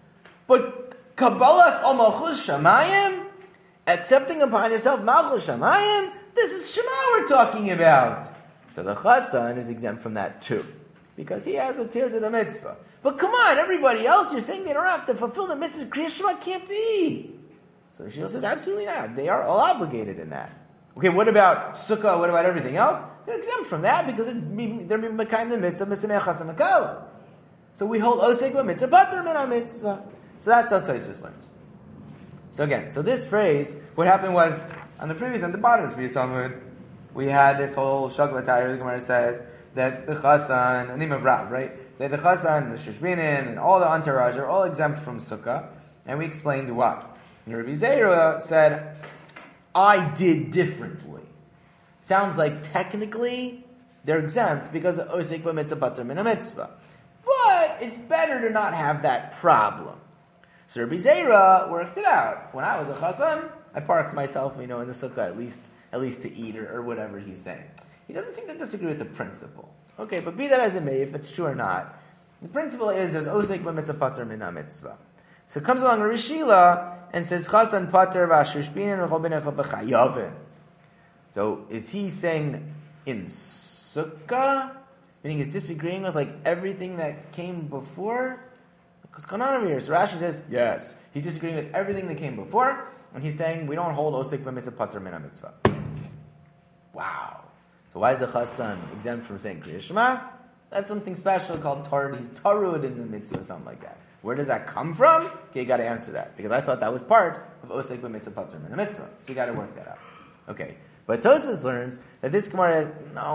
Speaker 1: But Kabbalas al Malchus Shamayim, accepting upon yourself Malchus Shamayim, this is Shema we're talking about. So the chassan is exempt from that too, because he has a tier to the mitzvah. But come on, everybody else, you're saying they don't have to fulfill the mitzvah. Kriya Shema can't be. So Shila says, absolutely not. They are all obligated in that. Okay, what about sukkah? What about everything else? They're exempt from that because they're mekayim the mitzvah misamech chasam mekala. So we hold osek b'mitzvah pater min ha-mitzvah. So that's how Tosfos learns. So again, so this phrase, what happened was on the bottom of the previous Talmud, we had this whole shagvatayr. The Gemara says that the chassan, a name of Rav, right? That the chassan, the shishbinin, and all the entourage are all exempt from sukkah, and we explained why. And Rabbi Zera said, I did differently. Sounds like technically they're exempt because of osek b'mitzvah pater min ha-mitzvah. But it's better to not have that problem. So Rabbi Zera worked it out. When I was a chassan, I parked myself, in the sukkah at least to eat or whatever he's saying. He doesn't seem to disagree with the principle. Okay, but be that as it may, if it's true or not, the principle is there's osek b'mitzvah pater min ha-mitzvah. So it comes along Rabbi Shila and says chassan pater v'ashushbinin v'chol b'nei b'chayavin. So is he saying in sukkah, meaning he's disagreeing with everything that came before? What's going on over here? So Rashi says yes, he's disagreeing with everything that came before, and he's saying we don't hold osek b'mitzvah pater min ha-mitzvah. Wow. So why is the chassan exempt from saying Kriya Shema? That's something special called tarud. He's tarud in the mitzvah or something like that. Where does that come from? Okay, you got to answer that because I thought that was part of osek b'mitzvah pater min ha-mitzvah. So you got to work that out. Okay, but Tosfos learns that this Gemara is no.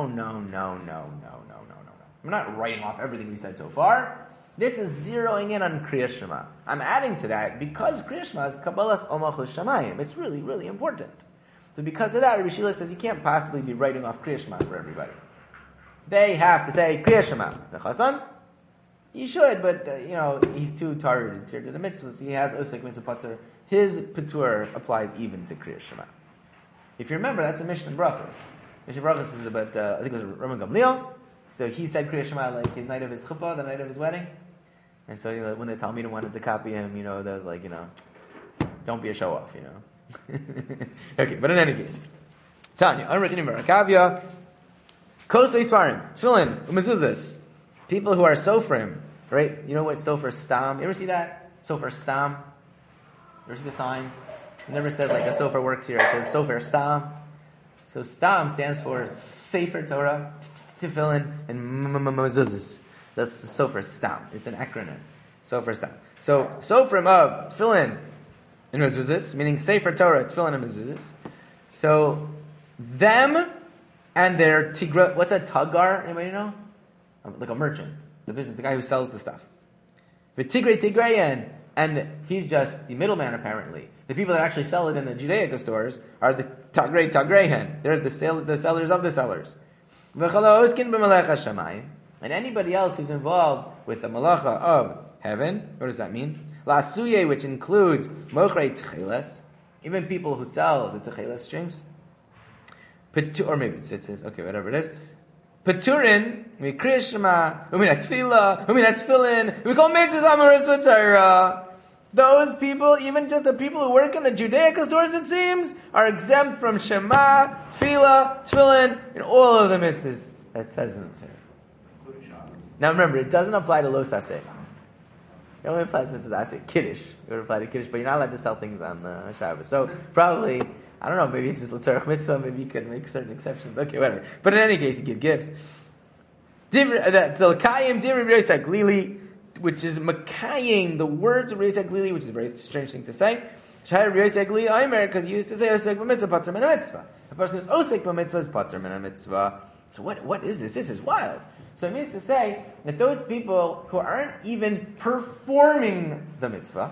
Speaker 1: I'm not writing off everything we said so far. This is zeroing in on Kriya Shema. I'm adding to that because Kriya Shema is Kabbalas al Malchus Shamayim. It's really, really important. So because of that, Rabbi Shila says he can't possibly be writing off Kriya Shema for everybody. They have to say Kriya Shema. The chassan, he should, but he's too tired to the mitzvahs. He has osek mitzvah pater. His patur applies even to Kriya Shema. If you remember, that's a Mishnah Brachos. Mishnah Brachos is about I think it was Rabban Gamliel. So he said Kriya Shema the night of his chuppah, the night of his wedding. And so when the Talmidim wanted to copy him, they was like, don't be a show off, Okay, but in any case, Tanya, Amrichinim Barakavia, Kosvei Svarim, Tefillin, Umezuzas, people who are sofrim, right? You know what sofer stam? You ever see that? Sofer stam? You ever see the signs? It never says a sofer works here. It says sofer stam. So stam stands for Sefer Torah, Tefillin, and Mezuzas. That's the sofer stam. It's an acronym. Sofer stam. So sofrim of Tefillin and Mezuzas, meaning Sefer Torah, Tefillin, and Mezuzas. So them and their tigra. What's a tagar? Anybody know? Like a merchant, the guy who sells the stuff. V'tigrei tigreyan and he's just the middleman apparently. The people that actually sell it in the Judaica stores are the Tagrehen. They're the sellers of the sellers. And anybody else who's involved with the malacha of heaven, what does that mean? Lasuye, which includes mochrei tcheles, even people who sell the tcheles strings, or maybe it's okay, whatever it is. Peturin, mikriya shema, umina tefillah, umina tefillin, we call mitzvahs amaris v'tzayra. Those people, even just the people who work in the Judaica stores, it seems, are exempt from Shema, Tefillah, Tefillin, and all of the mitzvahs that says in the Torah. Now remember, it doesn't apply to Lo Saseh. It only applies to mitzvahs Aseh, Kiddush. It would apply to Kiddush, but you're not allowed to sell things on Shabbos. So probably, I don't know, maybe it's just L'tzarech mitzvah, maybe you could make certain exceptions. Okay, whatever. But in any case, you give gifts. The L'kayim Divri B'Yosef Glili, which is makaying the words of Reis Glili, which is a very strange thing to say. Shai Reis Glili Aimer, because he used to say Osek b'mitzvah, pater min mitzvah. The person who's Osek b'mitzvah is pater min mitzvah. So what is this? This is wild. So it means to say that those people who aren't even performing the mitzvah,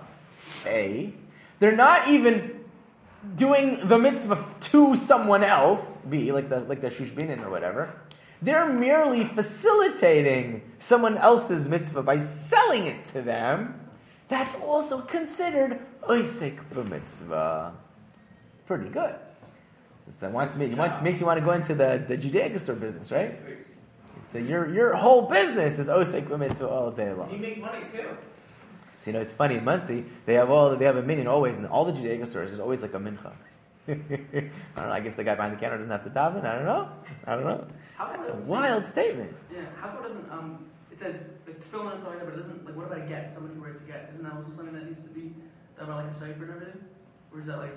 Speaker 1: they're not even doing the mitzvah to someone else, like the Shushbinin or whatever. They're merely facilitating someone else's mitzvah by selling it to them. That's also considered oisek b'mitzvah. Pretty good. So it makes you want to go into the Judaica store business, right? So your whole business is osek b'mitzvah all day long.
Speaker 3: You make money too.
Speaker 1: So it's funny in Muncie they have a minyan always in all the Judaica stores. There's always like a mincha. I don't know. I guess the guy behind the counter doesn't have to daven. I don't know. That's a wild statement.
Speaker 2: Yeah, how come it doesn't, it says, like, tefillin and something like that, but it doesn't, like, what about a get? Somebody who writes a get. Isn't that also something that needs to be done by, like, a cipher and everything? Or is that, like,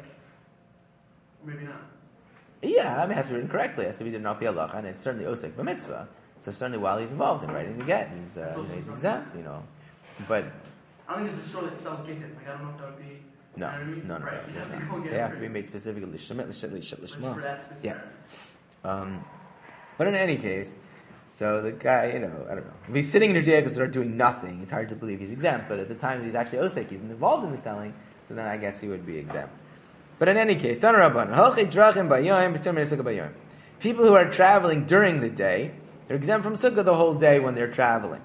Speaker 2: maybe not?
Speaker 1: Yeah, I mean, it has to be written correctly. It has to be written off the halacha, and it's certainly osek b'mitzvah. So certainly while he's involved in writing the get, he's exempt, But
Speaker 2: I don't think there's a store that sells gated. Like, I don't know if that would be...
Speaker 1: No.
Speaker 2: You know what I mean?
Speaker 1: No.
Speaker 2: Right, you have to go and get
Speaker 1: They
Speaker 2: it
Speaker 1: have to be
Speaker 2: for
Speaker 1: made specifically lishma.
Speaker 2: that specific.
Speaker 1: Yeah. But in any case, so the guy, I don't know. If he's sitting in a Judaica store doing nothing, it's hard to believe he's exempt. But at the time that he's actually osek, he's involved in the selling, so then I guess he would be exempt. But in any case, people who are traveling during the day, they're exempt from sukkah the whole day when they're traveling.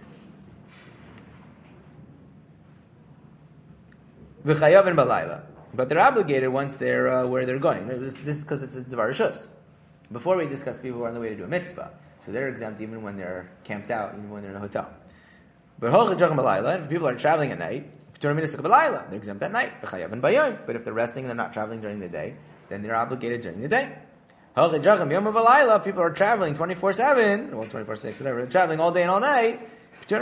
Speaker 1: But they're obligated once they're where they're going. This is because it's a Dvar Rishus. Before we discussed people who are on the way to do a mitzvah, so they're exempt even when they're camped out, even when they're in a hotel. But if people are traveling at night, they're exempt at night. But if they're resting and they're not traveling during the day, then they're obligated during the day. People are traveling 24/7, well 24/6, whatever. They're traveling all day and all night. They're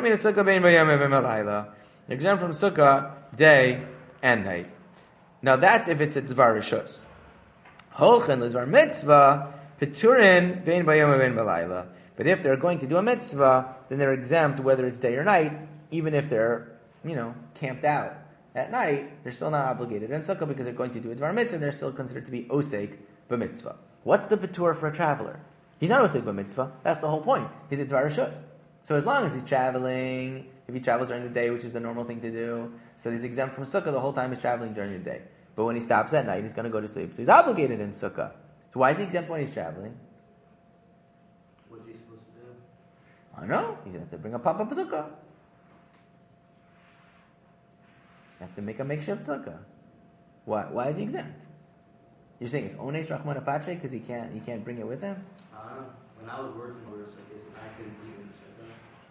Speaker 1: exempt from sukkah day and night. Now that's if it's a Dvar Rishus. Holchen l'Dvar Mitzvah, Peturin bein bayom bein balayla. But if they're going to do a mitzvah, then they're exempt whether it's day or night, even if they're, camped out at night, they're still not obligated in sukkah because they're going to do a Dvar Mitzvah, and they're still considered to be osek b'mitzvah. What's the Petur for a traveler? He's not osek b'mitzvah. That's the whole point. He's a Dvar Rishus. So as long as he's traveling, if he travels during the day, which is the normal thing to do, so he's exempt from sukkah the whole time he's traveling during the day. But when he stops at night, he's going to go to sleep. So he's obligated in sukkah. So why is he exempt when he's traveling?
Speaker 5: What's he supposed to do?
Speaker 1: I don't know. He's going to have to bring a pop-up sukkah. You have to make a makeshift sukkah. Why is he exempt? You're saying it's ones rachman apache because he can't bring it with him?
Speaker 5: I don't know. When I was working with sukkahs, I couldn't even sukkah.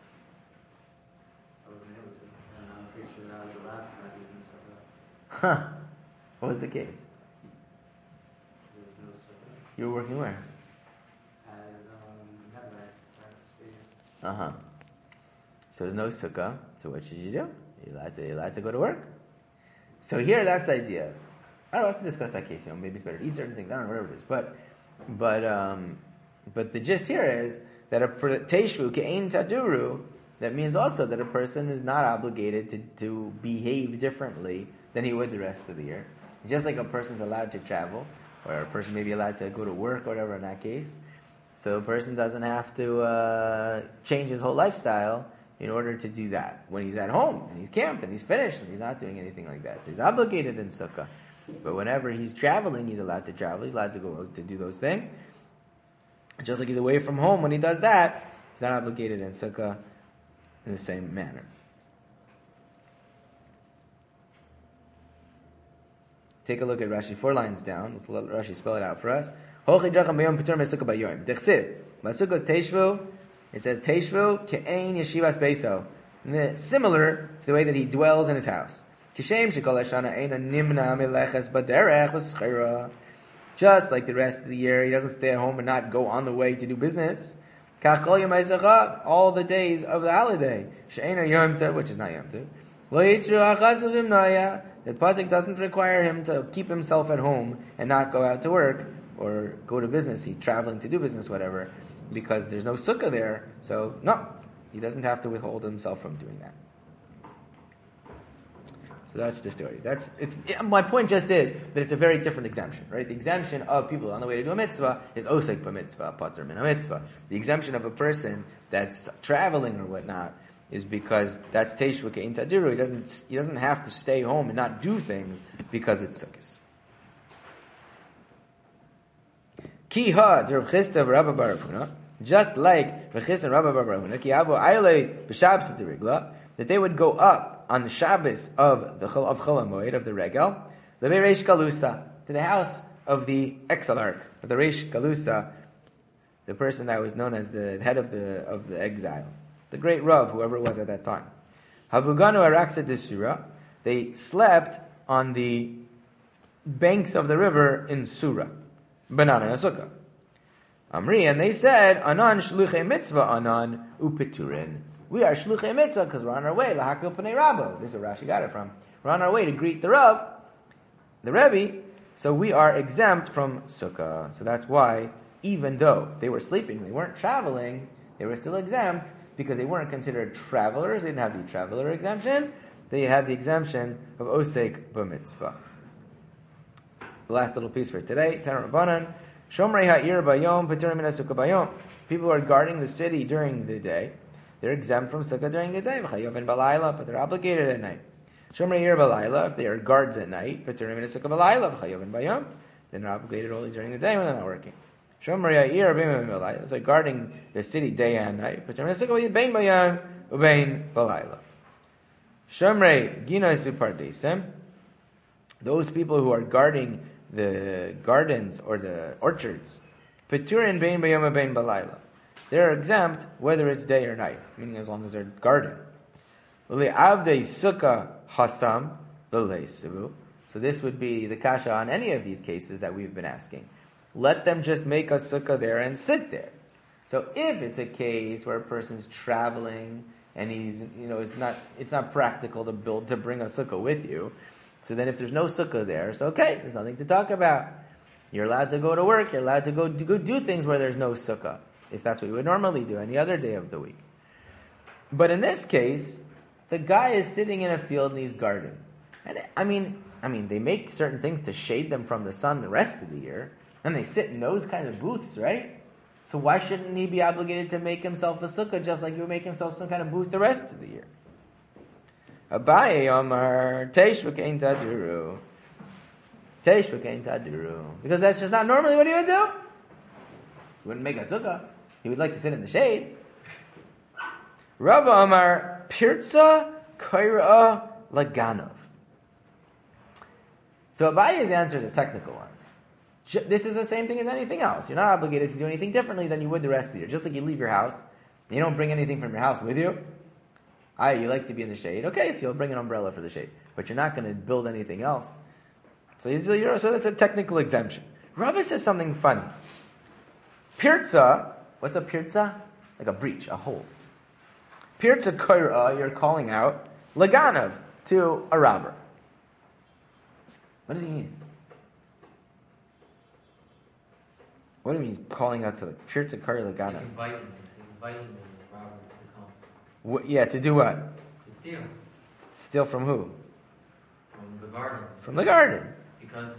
Speaker 5: I wasn't able to. And I'm pretty sure that I was allowed to not even sukkah.
Speaker 1: Huh. What was the case?
Speaker 5: There was no sukkah.
Speaker 1: You were working where?
Speaker 5: At Netherlands, Stadium.
Speaker 1: Uh-huh. So there's no sukkah. So what should you do? You're allowed to go to work. So here, that's the idea. I don't have to discuss that case. Maybe it's better to eat certain things. I don't know, whatever it is. But the gist here is that a teishvu ke'ein taduru, that means also that a person is not obligated to behave differently than he would the rest of the year. Just like a person's allowed to travel, or a person may be allowed to go to work, or whatever in that case. So a person doesn't have to change his whole lifestyle in order to do that. When he's at home and he's camped and he's finished and he's not doing anything like that. So he's obligated in sukkah. But whenever he's traveling, he's allowed to travel. He's allowed to go out to do those things. Just like he's away from home when he does that, he's not obligated in sukkah in the same manner. Take a look at Rashi 4 lines down. Let's let Rashi spell it out for us. It says Teishvu ke'ein yeshivas beiso. Similar to the way that he dwells in his house. Just like the rest of the year, he doesn't stay at home and not go on the way to do business. All the days of the holiday, which is not Yom Tov. The pasuk doesn't require him to keep himself at home and not go out to work or go to business. He's traveling to do business, whatever, because there's no sukkah there. So no, he doesn't have to withhold himself from doing that. So that's the story. My point just is that it's a very different exemption, right? The exemption of people on the way to do a mitzvah is osek b'mitzvah, pater min mitzvah. The exemption of a person that's traveling or whatnot is because that's teishvu ke'in tadiru. He doesn't have to stay home and not do things because it's sukkahs. Ki ha Rav Chisda v'Rabba bar Rav Huna, just like Rav Chisda and Rabba bar Rav Huna, ki avo ayle b'Shabbos derigla, that they would go up on the Shabbos of Chol Hamoed, of the Regel, the Reish Galusa, to the house of the exilarch, of the Reish Galusa, the person that was known as the head of the exile, the great Rav, whoever it was at that time. Havuganu Araksa Desura, they slept on the banks of the river in Surah, Banana Yasuka. Amri, and they said, Anan Shluchei Mitzvah Anan Upiturin. We are Shluchei Mitzvah because we're on our way, Lahakil Pnei Rabbo. This is where Rashi got it from. We're on our way to greet the Rav, the Rebbe, so we are exempt from Sukkah. So that's why, even though they were sleeping, they weren't traveling, they were still exempt, because they weren't considered travelers, they didn't have the traveler exemption, they had the exemption of Osek B'mitzvah. The last little piece for today, Tanur Rabbanan, Shomrei Ha'ir Bayom, Peturim Min HaSukkah Bayom. People who are guarding the city during the day, they're exempt from Sukkah during the day, V'chayovin Balayla, but they're obligated at night. Shomrei Ha'ir Balayla, if they are guards at night, Peturim Min HaSukkah Balayla, V'chayovin Bayom, then they're obligated only during the day when they're not working. Shomrei Ha'ir B'im Balayla, if they're guarding the city day and night, Peturim Min HaSukkah Bayin Bayom, Ubayin Balayla. Shomrei Gina Supardesem, those people who are guarding the gardens or the orchards, Peturin Bain Bayoma Bain Balayla, they're exempt whether it's day or night, meaning as long as they're guarding. Avdei Sukkah Hasam V'Leisivu. So this would be the kasha on any of these cases that we've been asking. Let them just make a sukkah there and sit there. So if it's a case where a person's traveling and he's, it's not practical to bring a sukkah with you. So then if there's no sukkah there, so okay, there's nothing to talk about. You're allowed to go to work, you're allowed to go do things where there's no sukkah, if that's what you would normally do any other day of the week. But in this case, the guy is sitting in a field and he's guarding. And I mean, they make certain things to shade them from the sun the rest of the year, and they sit in those kind of booths, right? So why shouldn't he be obligated to make himself a sukkah just like he would make himself some kind of booth the rest of the year? Abaye Omar Teish v'kein tadiru. Teish v'kein tadiru. Because that's just not normally what he would do. He wouldn't make a sukkah. He would like to sit in the shade. Rava Omar Pirza Kaira Laganov. So Abaye's answer is a technical one. This is the same thing as anything else. You're not obligated to do anything differently than you would the rest of the year. Just like you leave your house, you don't bring anything from your house with you. You like to be in the shade. Okay, so you'll bring an umbrella for the shade. But you're not going to build anything else. So that's a technical exemption. Rava says something funny. Pirza, what's a pirza? Like a breach, a hole. Pirza koira, you're calling out laganov, to a robber. What does he mean? What do you mean he's calling out to the pirza koira laganov?
Speaker 5: Inviting the robber to come.
Speaker 1: To do what?
Speaker 5: To steal.
Speaker 1: Steal from who?
Speaker 5: From the garden.
Speaker 1: From the garden.
Speaker 5: Because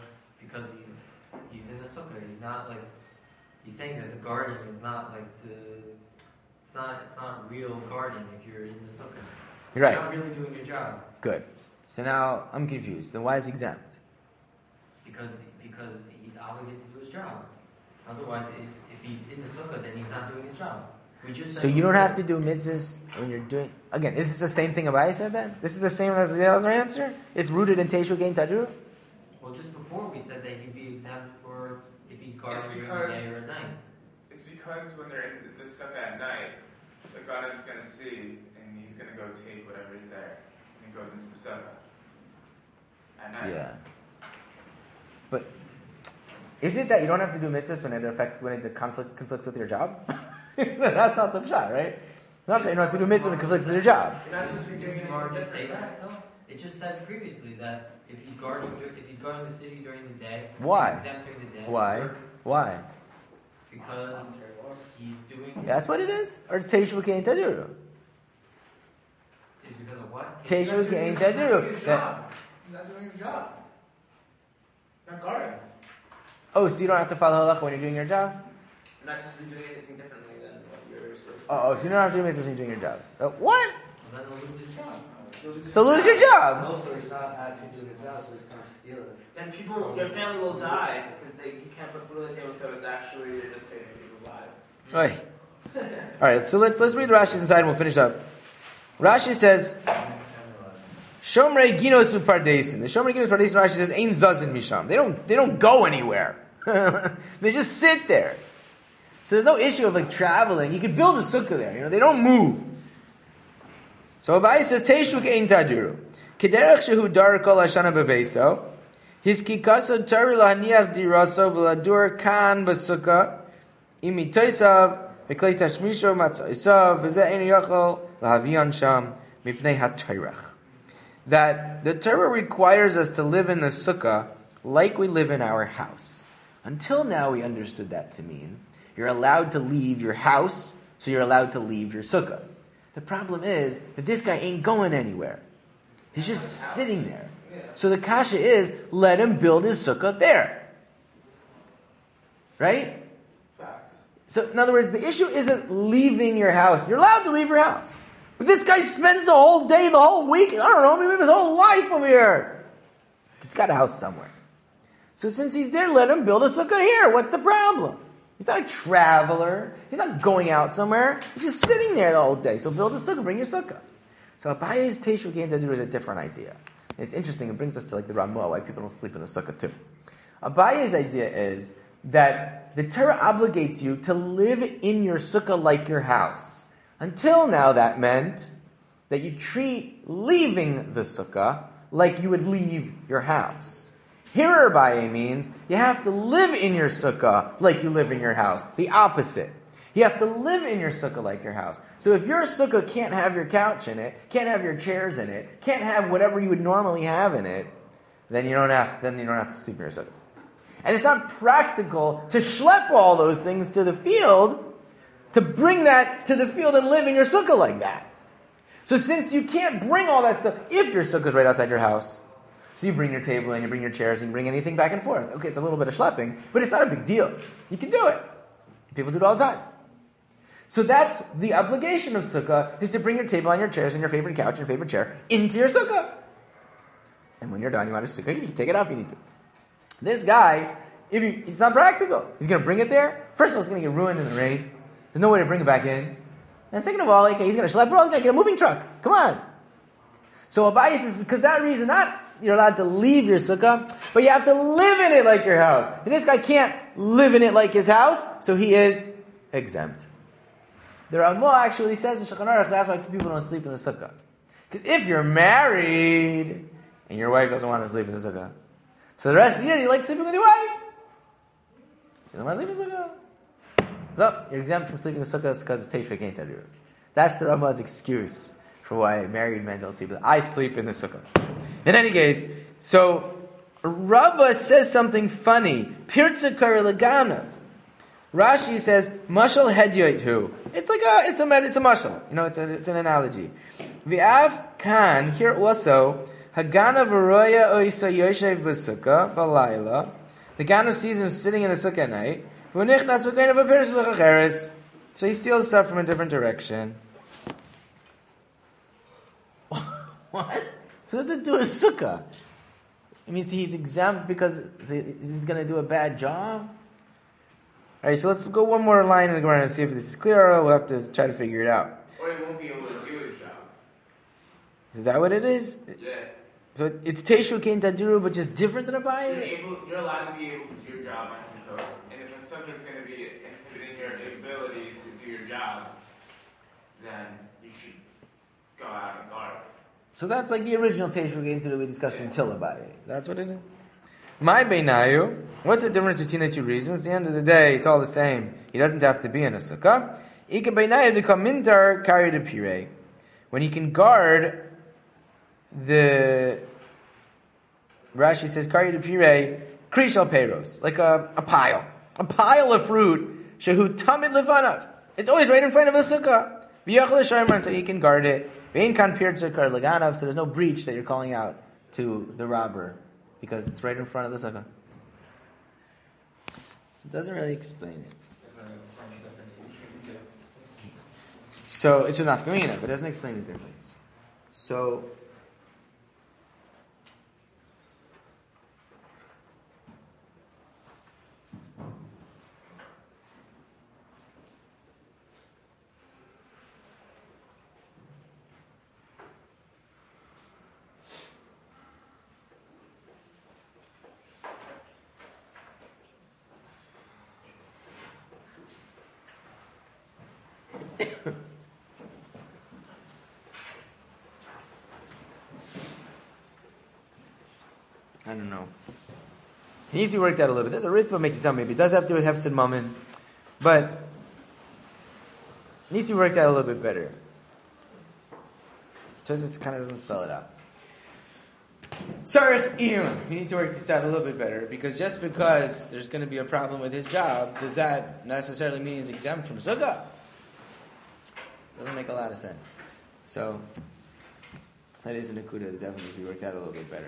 Speaker 5: he's in the sukkah. He's not like, he's saying that the garden is not like it's It's not real gardening if you're in the sukkah.
Speaker 1: You're right.
Speaker 5: You're not really doing your job.
Speaker 1: Good. So now I'm confused. Then why is he exempt?
Speaker 5: Because he's obligated to do his job. Otherwise, if he's in the sukkah, then he's not doing his job. We just
Speaker 1: So you don't have to do mitzvahs when you're doing... Again, is this the same thing Abai said then? This is the same as the other answer? It's rooted in Teishu Gein Tadru?
Speaker 5: Well, just before we said that he'd be exempt for if he's gardening during the day or at night.
Speaker 3: It's because when they're in the sukkah at night, the God is going to see, and he's going to go take whatever is there, and he goes into the sukkah at night.
Speaker 1: Yeah. But is it that you don't have to do mitzvahs when it conflicts with your job? That's not the shot, right? It's not that you don't have to do mitzvahs when it conflicts with your job.
Speaker 4: You're not supposed to be doing it.
Speaker 5: Did just say that? No. It just said previously that if he's gardening the city during the day,
Speaker 1: Why?
Speaker 5: he's exempt during the day.
Speaker 1: Why?
Speaker 5: Because he's doing.
Speaker 1: Yeah, that's what it is? Or it's Teishu Gein Tadru?
Speaker 5: It's because of what?
Speaker 1: Teishu Gein
Speaker 4: He's not doing
Speaker 1: Tadru.
Speaker 4: his job. He's not doing his job. Not guarding.
Speaker 1: Oh, so you don't have to follow halakha when you're doing your job?
Speaker 4: You're not supposed to be doing anything differently than what you're supposed to.
Speaker 1: Oh, so you don't have to do mitzvahs when you're doing your job. What?
Speaker 5: Then he'll lose his job.
Speaker 1: So lose your job.
Speaker 5: Also, he's not actually doing his job, so he's kind of stealing it.
Speaker 4: Then people, your family will die because you can't put food on the table, so it's actually you're just saving people's lives.
Speaker 1: Oi. All right, so let's read Rashi's inside and we'll finish up. Rashi says, Shomrei Ginos Upardesin. The Shomrei Ginos Upardesin, Rashi says, Ein Zazin Misham. They don't go anywhere. They just sit there. So there's no issue of like traveling. You could build a sukkah there. They don't move. So Abai says, Teishuk Ein Tadiru. Kederach Shehu Dar Kol Hashana Beveso. His kikaso tari lahaniach diraso v'ladur kan b'sukkah imi toisav v'klei tashmisho matzoisav v'zeh ein yachol l'haviyan sham mipnei ha-torach. That the Torah requires us to live in the sukkah like we live in our house. Until now we understood that to mean you're allowed to leave your house, so you're allowed to leave your sukkah. The problem is that this guy ain't going anywhere. He's just sitting there. So the kasha is, let him build his sukkah there. Right?
Speaker 4: Facts.
Speaker 1: So in other words, the issue isn't leaving your house. You're allowed to leave your house. But this guy spends the whole day, the whole week, I don't know, maybe his whole life over here. He's got a house somewhere. So since he's there, let him build a sukkah here. What's the problem? He's not a traveler. He's not going out somewhere. He's just sitting there the whole day. So build a sukkah, bring your sukkah. So Abaye's Teishu Gein Tadru is a different idea. It's interesting, it brings us to like the Ramah, why people don't sleep in the sukkah too. Abaye's idea is that the Torah obligates you to live in your sukkah like your house. Until now that meant that you treat leaving the sukkah like you would leave your house. Here Abaye means you have to live in your sukkah like you live in your house. The opposite. You have to live in your sukkah like your house. So if your sukkah can't have your couch in it, can't have your chairs in it, can't have whatever you would normally have in it, then you don't have to sleep in your sukkah. And it's not practical to schlep all those things to the field, to bring that to the field and live in your sukkah like that. So since you can't bring all that stuff, if your sukkah is right outside your house, so you bring your table and you bring your chairs and you bring anything back and forth. Okay, it's a little bit of schlepping, but it's not a big deal. You can do it. People do it all the time. So that's the obligation of sukkah, is to bring your table and your chairs and your favorite couch and your favorite chair into your sukkah. And when you're done, you want to sukkah, you can take it off if you need to. This guy, it's not practical. He's going to bring it there. First of all, it's going to get ruined in the rain. There's no way to bring it back in. And second of all, he's going to schlep it all. He's going to get a moving truck. Come on. So Abaye says, because that reason, not you're allowed to leave your sukkah, but you have to live in it like your house. And this guy can't live in it like his house, so he is exempt. The Ramah actually says in Shulchan Aruch, that's why people don't sleep in the sukkah. Because if you're married, and your wife doesn't want to sleep in the sukkah, so the rest of the year you like sleeping with your wife. You don't want to sleep in the sukkah. So, you're exempt from sleeping in the sukkah because it's Teishu Gein Tadru. That's the Ramah's excuse for why married men don't sleep. I sleep in the sukkah. In any case, so Rava says something funny. Pirza kar leganav. Rashi says mashal hedyoithu. It's a mashal. It's an analogy. V'av kan here also haganav v'roya oisa yoshev b'sukkah b'layla. The ganav sees him sitting in the sukkah at night. V'nichnas v'goynav v'pirish l'chacheres. So he steals stuff from a different direction. What? What does it do with sukkah? It means he's exempt because he's going to do a bad job? Alright, so let's go one more line in the Gemara and see if this is clear, or we'll have to try to figure it out.
Speaker 3: Or he won't be able to do his job.
Speaker 1: Is that what it is?
Speaker 3: Yeah.
Speaker 1: So it's Teishu Kein Tadiru, but just different than a Bayit?
Speaker 3: You're allowed to be able to do your job on Sukkot. And if a sukkah is going to be inhibiting your ability to do your job, then you should go out and guard.
Speaker 1: So that's like the original Teishu Kein Tadiru we discussed in Tilla Bayit. That's what it is? My Beinayu, what's the difference between the two reasons? At the end of the day, it's all the same. He doesn't have to be in a sukkah. Ika Beinayu to come mintar carry the pire. When he can guard the Rashi says carry the pire krishal peros, like a pile of fruit. Shehu tamid lefanav. It's always right in front of the sukkah. V'yachal l'shomer, so he can guard it. Ve'in kan pir tzukar leganav, so there's no breach that you're calling out to the robber. Because it's right in front of the sukkah. So it doesn't really explain it. So it's a nafkamina, but it doesn't explain the difference. So I don't know. It needs to be worked out a little bit. There's a ritva makes it sound maybe it does have to do with hefsid mammon, but it needs to be worked out a little bit better. Just it kind of doesn't spell it out. Sarich iyun. We need to work this out a little bit better because just because there's going to be a problem with his job, does that necessarily mean he's exempt from sukkah? Doesn't make a lot of sense. So that is a nakuda that definitely needs to be worked out a little bit better.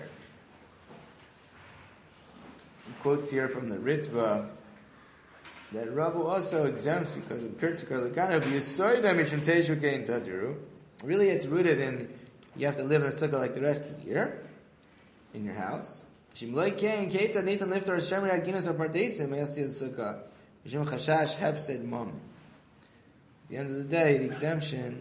Speaker 1: Quotes here from the Ritva that Rabbu also exempts because of Pirtzikar Lekanav Yisoida Mishum Teishu Kein Tadiru. Really, it's rooted in you have to live in a sukkah like the rest of the year in your house. Shimloi Kein Keita Nitan Liftar Hashem Raginos Apardesim Mayasi Sukkah Mishum Chashash Hefsed Mom. At the end of the day, the exemption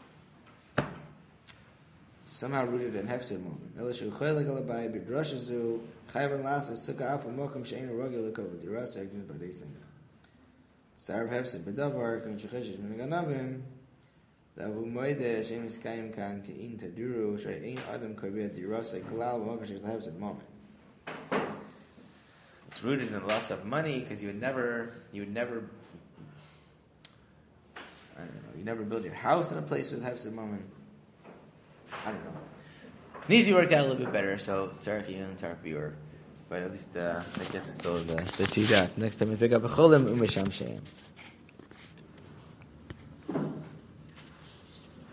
Speaker 1: somehow rooted in Hefsed Mom. Elishu Choyleg Alabai Bidroshazu. Chayvan Lasa Sukkah Alpha Mokum Shein Rogel Lekov Diras Agnes Bardeisim. Sarv Hefsed Bedavar Kun Shecheshish Menaganavim. Davu Moide Shem Iskayim Kan Tein Taduru Shein Adam Kovia Diras Eklal Mokum Shein Hefsed Moment. It's rooted in the loss of money because you would never, I don't know, you never build your house in a place with Hefsed Moment. I don't know. Needs to be worked out a little bit better, so Tzarech Iyun and Tzarech Biur. But at least that gets us to the two dots. Next time we pick up a Cholim Umesham Sheim.